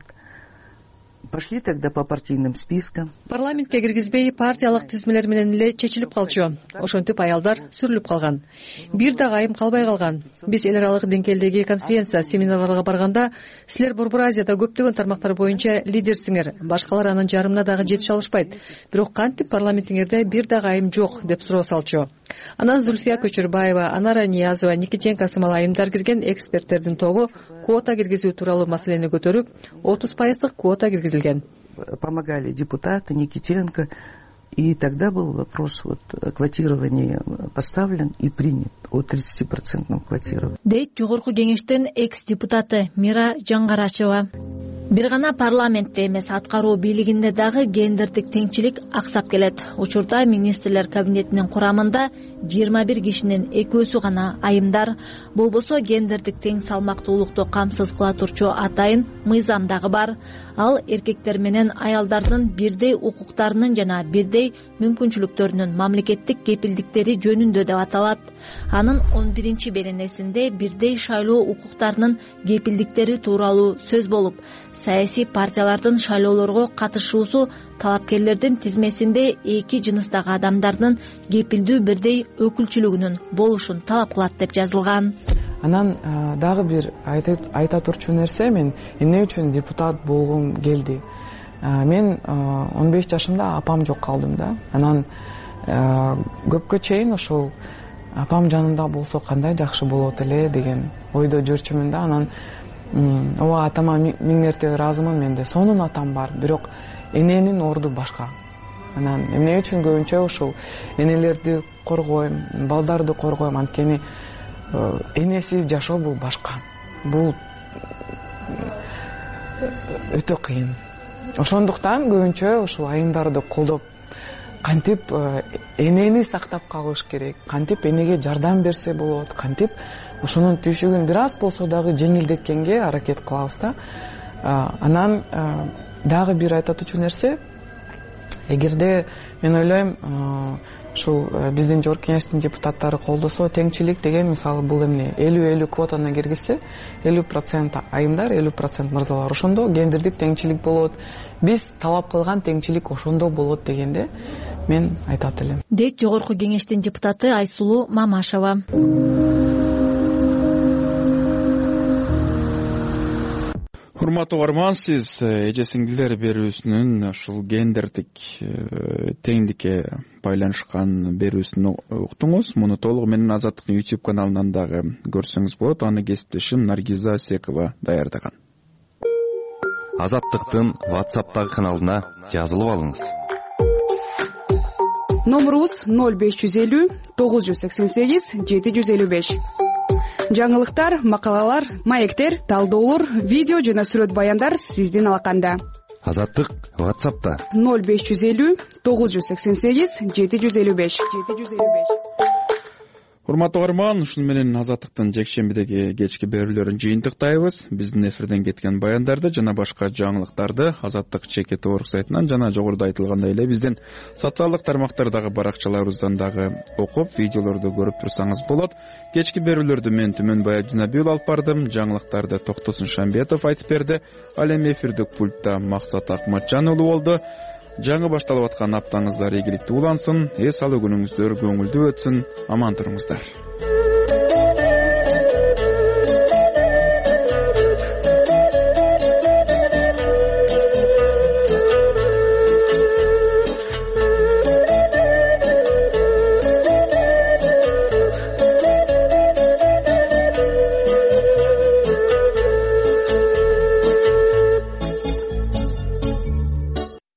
Пошли тогда по партийным спискам. Парламентке киргизбей партиялык тизмелер менен эле чечилип калчу. Ошентип аялдар сүрүлүп калган. Бир дагы айым калбай калган. Биз эл аралык деңгээлдеги конференция, семинарларга барганда, силер Борбор Азияда көптөгөн тармактар боюнча лидерсиңер, башкалар анын жарымына дагы жетише алышпайт. Бирок кантип парламентиңерде бир дагы айым жок деп суроо салчу. Анан Зульфия Көчөрбаева, Анара Ниязова, Никитенко сымал айымдар кирген эксперттердин тобу квота киргизүү тууралуу маселени көтөрүп, отуз пайыздык квота киргизилген. Помогали депутаты Никитенко, и тогда был вопрос вот квотирования поставлен и принят о тридцатипроцентном квотировании. Дейт жогорку кеңештин экс-депутаты Мира Жаңгарашева. Бир гана парламентте эмес, аткаруу бийлигинде дагы гендердик теңчилик аксап келет. Учурда министрлер кабинетинин курамында жыйырма бир кишинин экөөсү гана айымдар. Болбосо гендердик тең салмактуулукту камсыз кыла турчу атайын мыйзам дагы бар. Ал эркектер менен аялдардын бирдей укуктарынын жана бирдей мүмкүнчүлүктөрүнүн мамлекеттик кепилдиктери жөнүндө деп аталат. Анын он биринчи беренесинде бирдей шайлоо укуктарынын кепилдиктери тууралуу сөз болуп, саясий партиялардын шайлоолорго катышуусу талапкерлердин тизмесинде эки жыныстагы адамдардын кепилдүү бирдей өкүлчүлүгүнүн болушун талап кылат деп жазылган. Анан дагы бир айта турчу нерсе, мен эмне үчүн депутат болгум келди. Мен он беш жашымда апам жок калдым да. Анан көпкө чейин ошол апам жанында болсо кандай жакшы болот эле деген ойдо жүрчүмүн да. Анан ооба, атама миң мертебе ыраазымын, менде сонун атам бар, бирок эненин орду башка. Анан эмне үчүн көбүнчө ушул энелерди коргойм, балдарды коргойм, анткени энесиз жашоо бул башка. Бул өтө кыйын. Ошондуктан көбүнчө ушул айымдарды колдоп, кантип энени сактап калыш керек, кантип энеге жардам берсе болот, кантип ошонун түйшүгүн бир аз болсо дагы жеңилдеткенге аракет кылабыз да. Анан дагы бир айтатучу нерсе, эгерде мен ойлойм, ушул биздин жогорку кеңештин депутаттары колдосо, теңчилик деген мисалы бул эмне, элүү элүү квотаны киргизсе, элүү процент айымдар, элүү процент мырзалар, ошондо гендердик теңчилик болот. Биз талап кылган теңчилик ошондо болот дегенде мен айтат элем. Дейт жогорку кеңештин депутаты Айсулуу Мамашева. Урматтуу угарман, сиз эже сиңдилер берүүсүнүн ушул гендердик теңдикке байланышкан берүүсүн уктуңуз. Муну толугу менен Азаттыктын YouTube каналынан дагы көрсөңүз болот. Аны кесиптешим Наргиза Секова даярдаган. Азаттыктын WhatsApp'тагы каналына жазылып алыңыз. Номерубуз ноль беш жүз элүү тогуз жүз сексен сегиз жети жүз элүү беш. Жаңылыктар, макалалар, маектер, талдоолор, видео жана сүрөт баяндар сиздин алаканда. Азаттык WhatsApp'та ноль беш жүз элүү тогуз жүз сексен сегиз жети жүз элүү беш жети жүз элүү беш. Урматтуу угарман, ушуну менен Азаттыктын жекшембидеги кечки берүүлөрүн жыйынтыктайбыз. Биздин эфирден кеткен баяндарды жана башка жаңылыктарды Азаттык чекит орг сайтынан жана жогоруда айтылгандай эле биздин социалдык тармактардагы баракчаларыбыздан дагы окуп, видеолорду көрүп турсаңыз болот. Кечки берүүлөрдү мен Түмөнбай Абдинабиул алып бардым. Жаңылыктарды Токтосун Шамбетов айтып берди. Ал эми эфирдик пультта Максат Акматжан уулу болду. Жаңы башталып аткан аптаңыздар ийгиликтүү улансын, эс алуу күнүңүздөр көңүлдүү өтсүн, аман туруңуздар.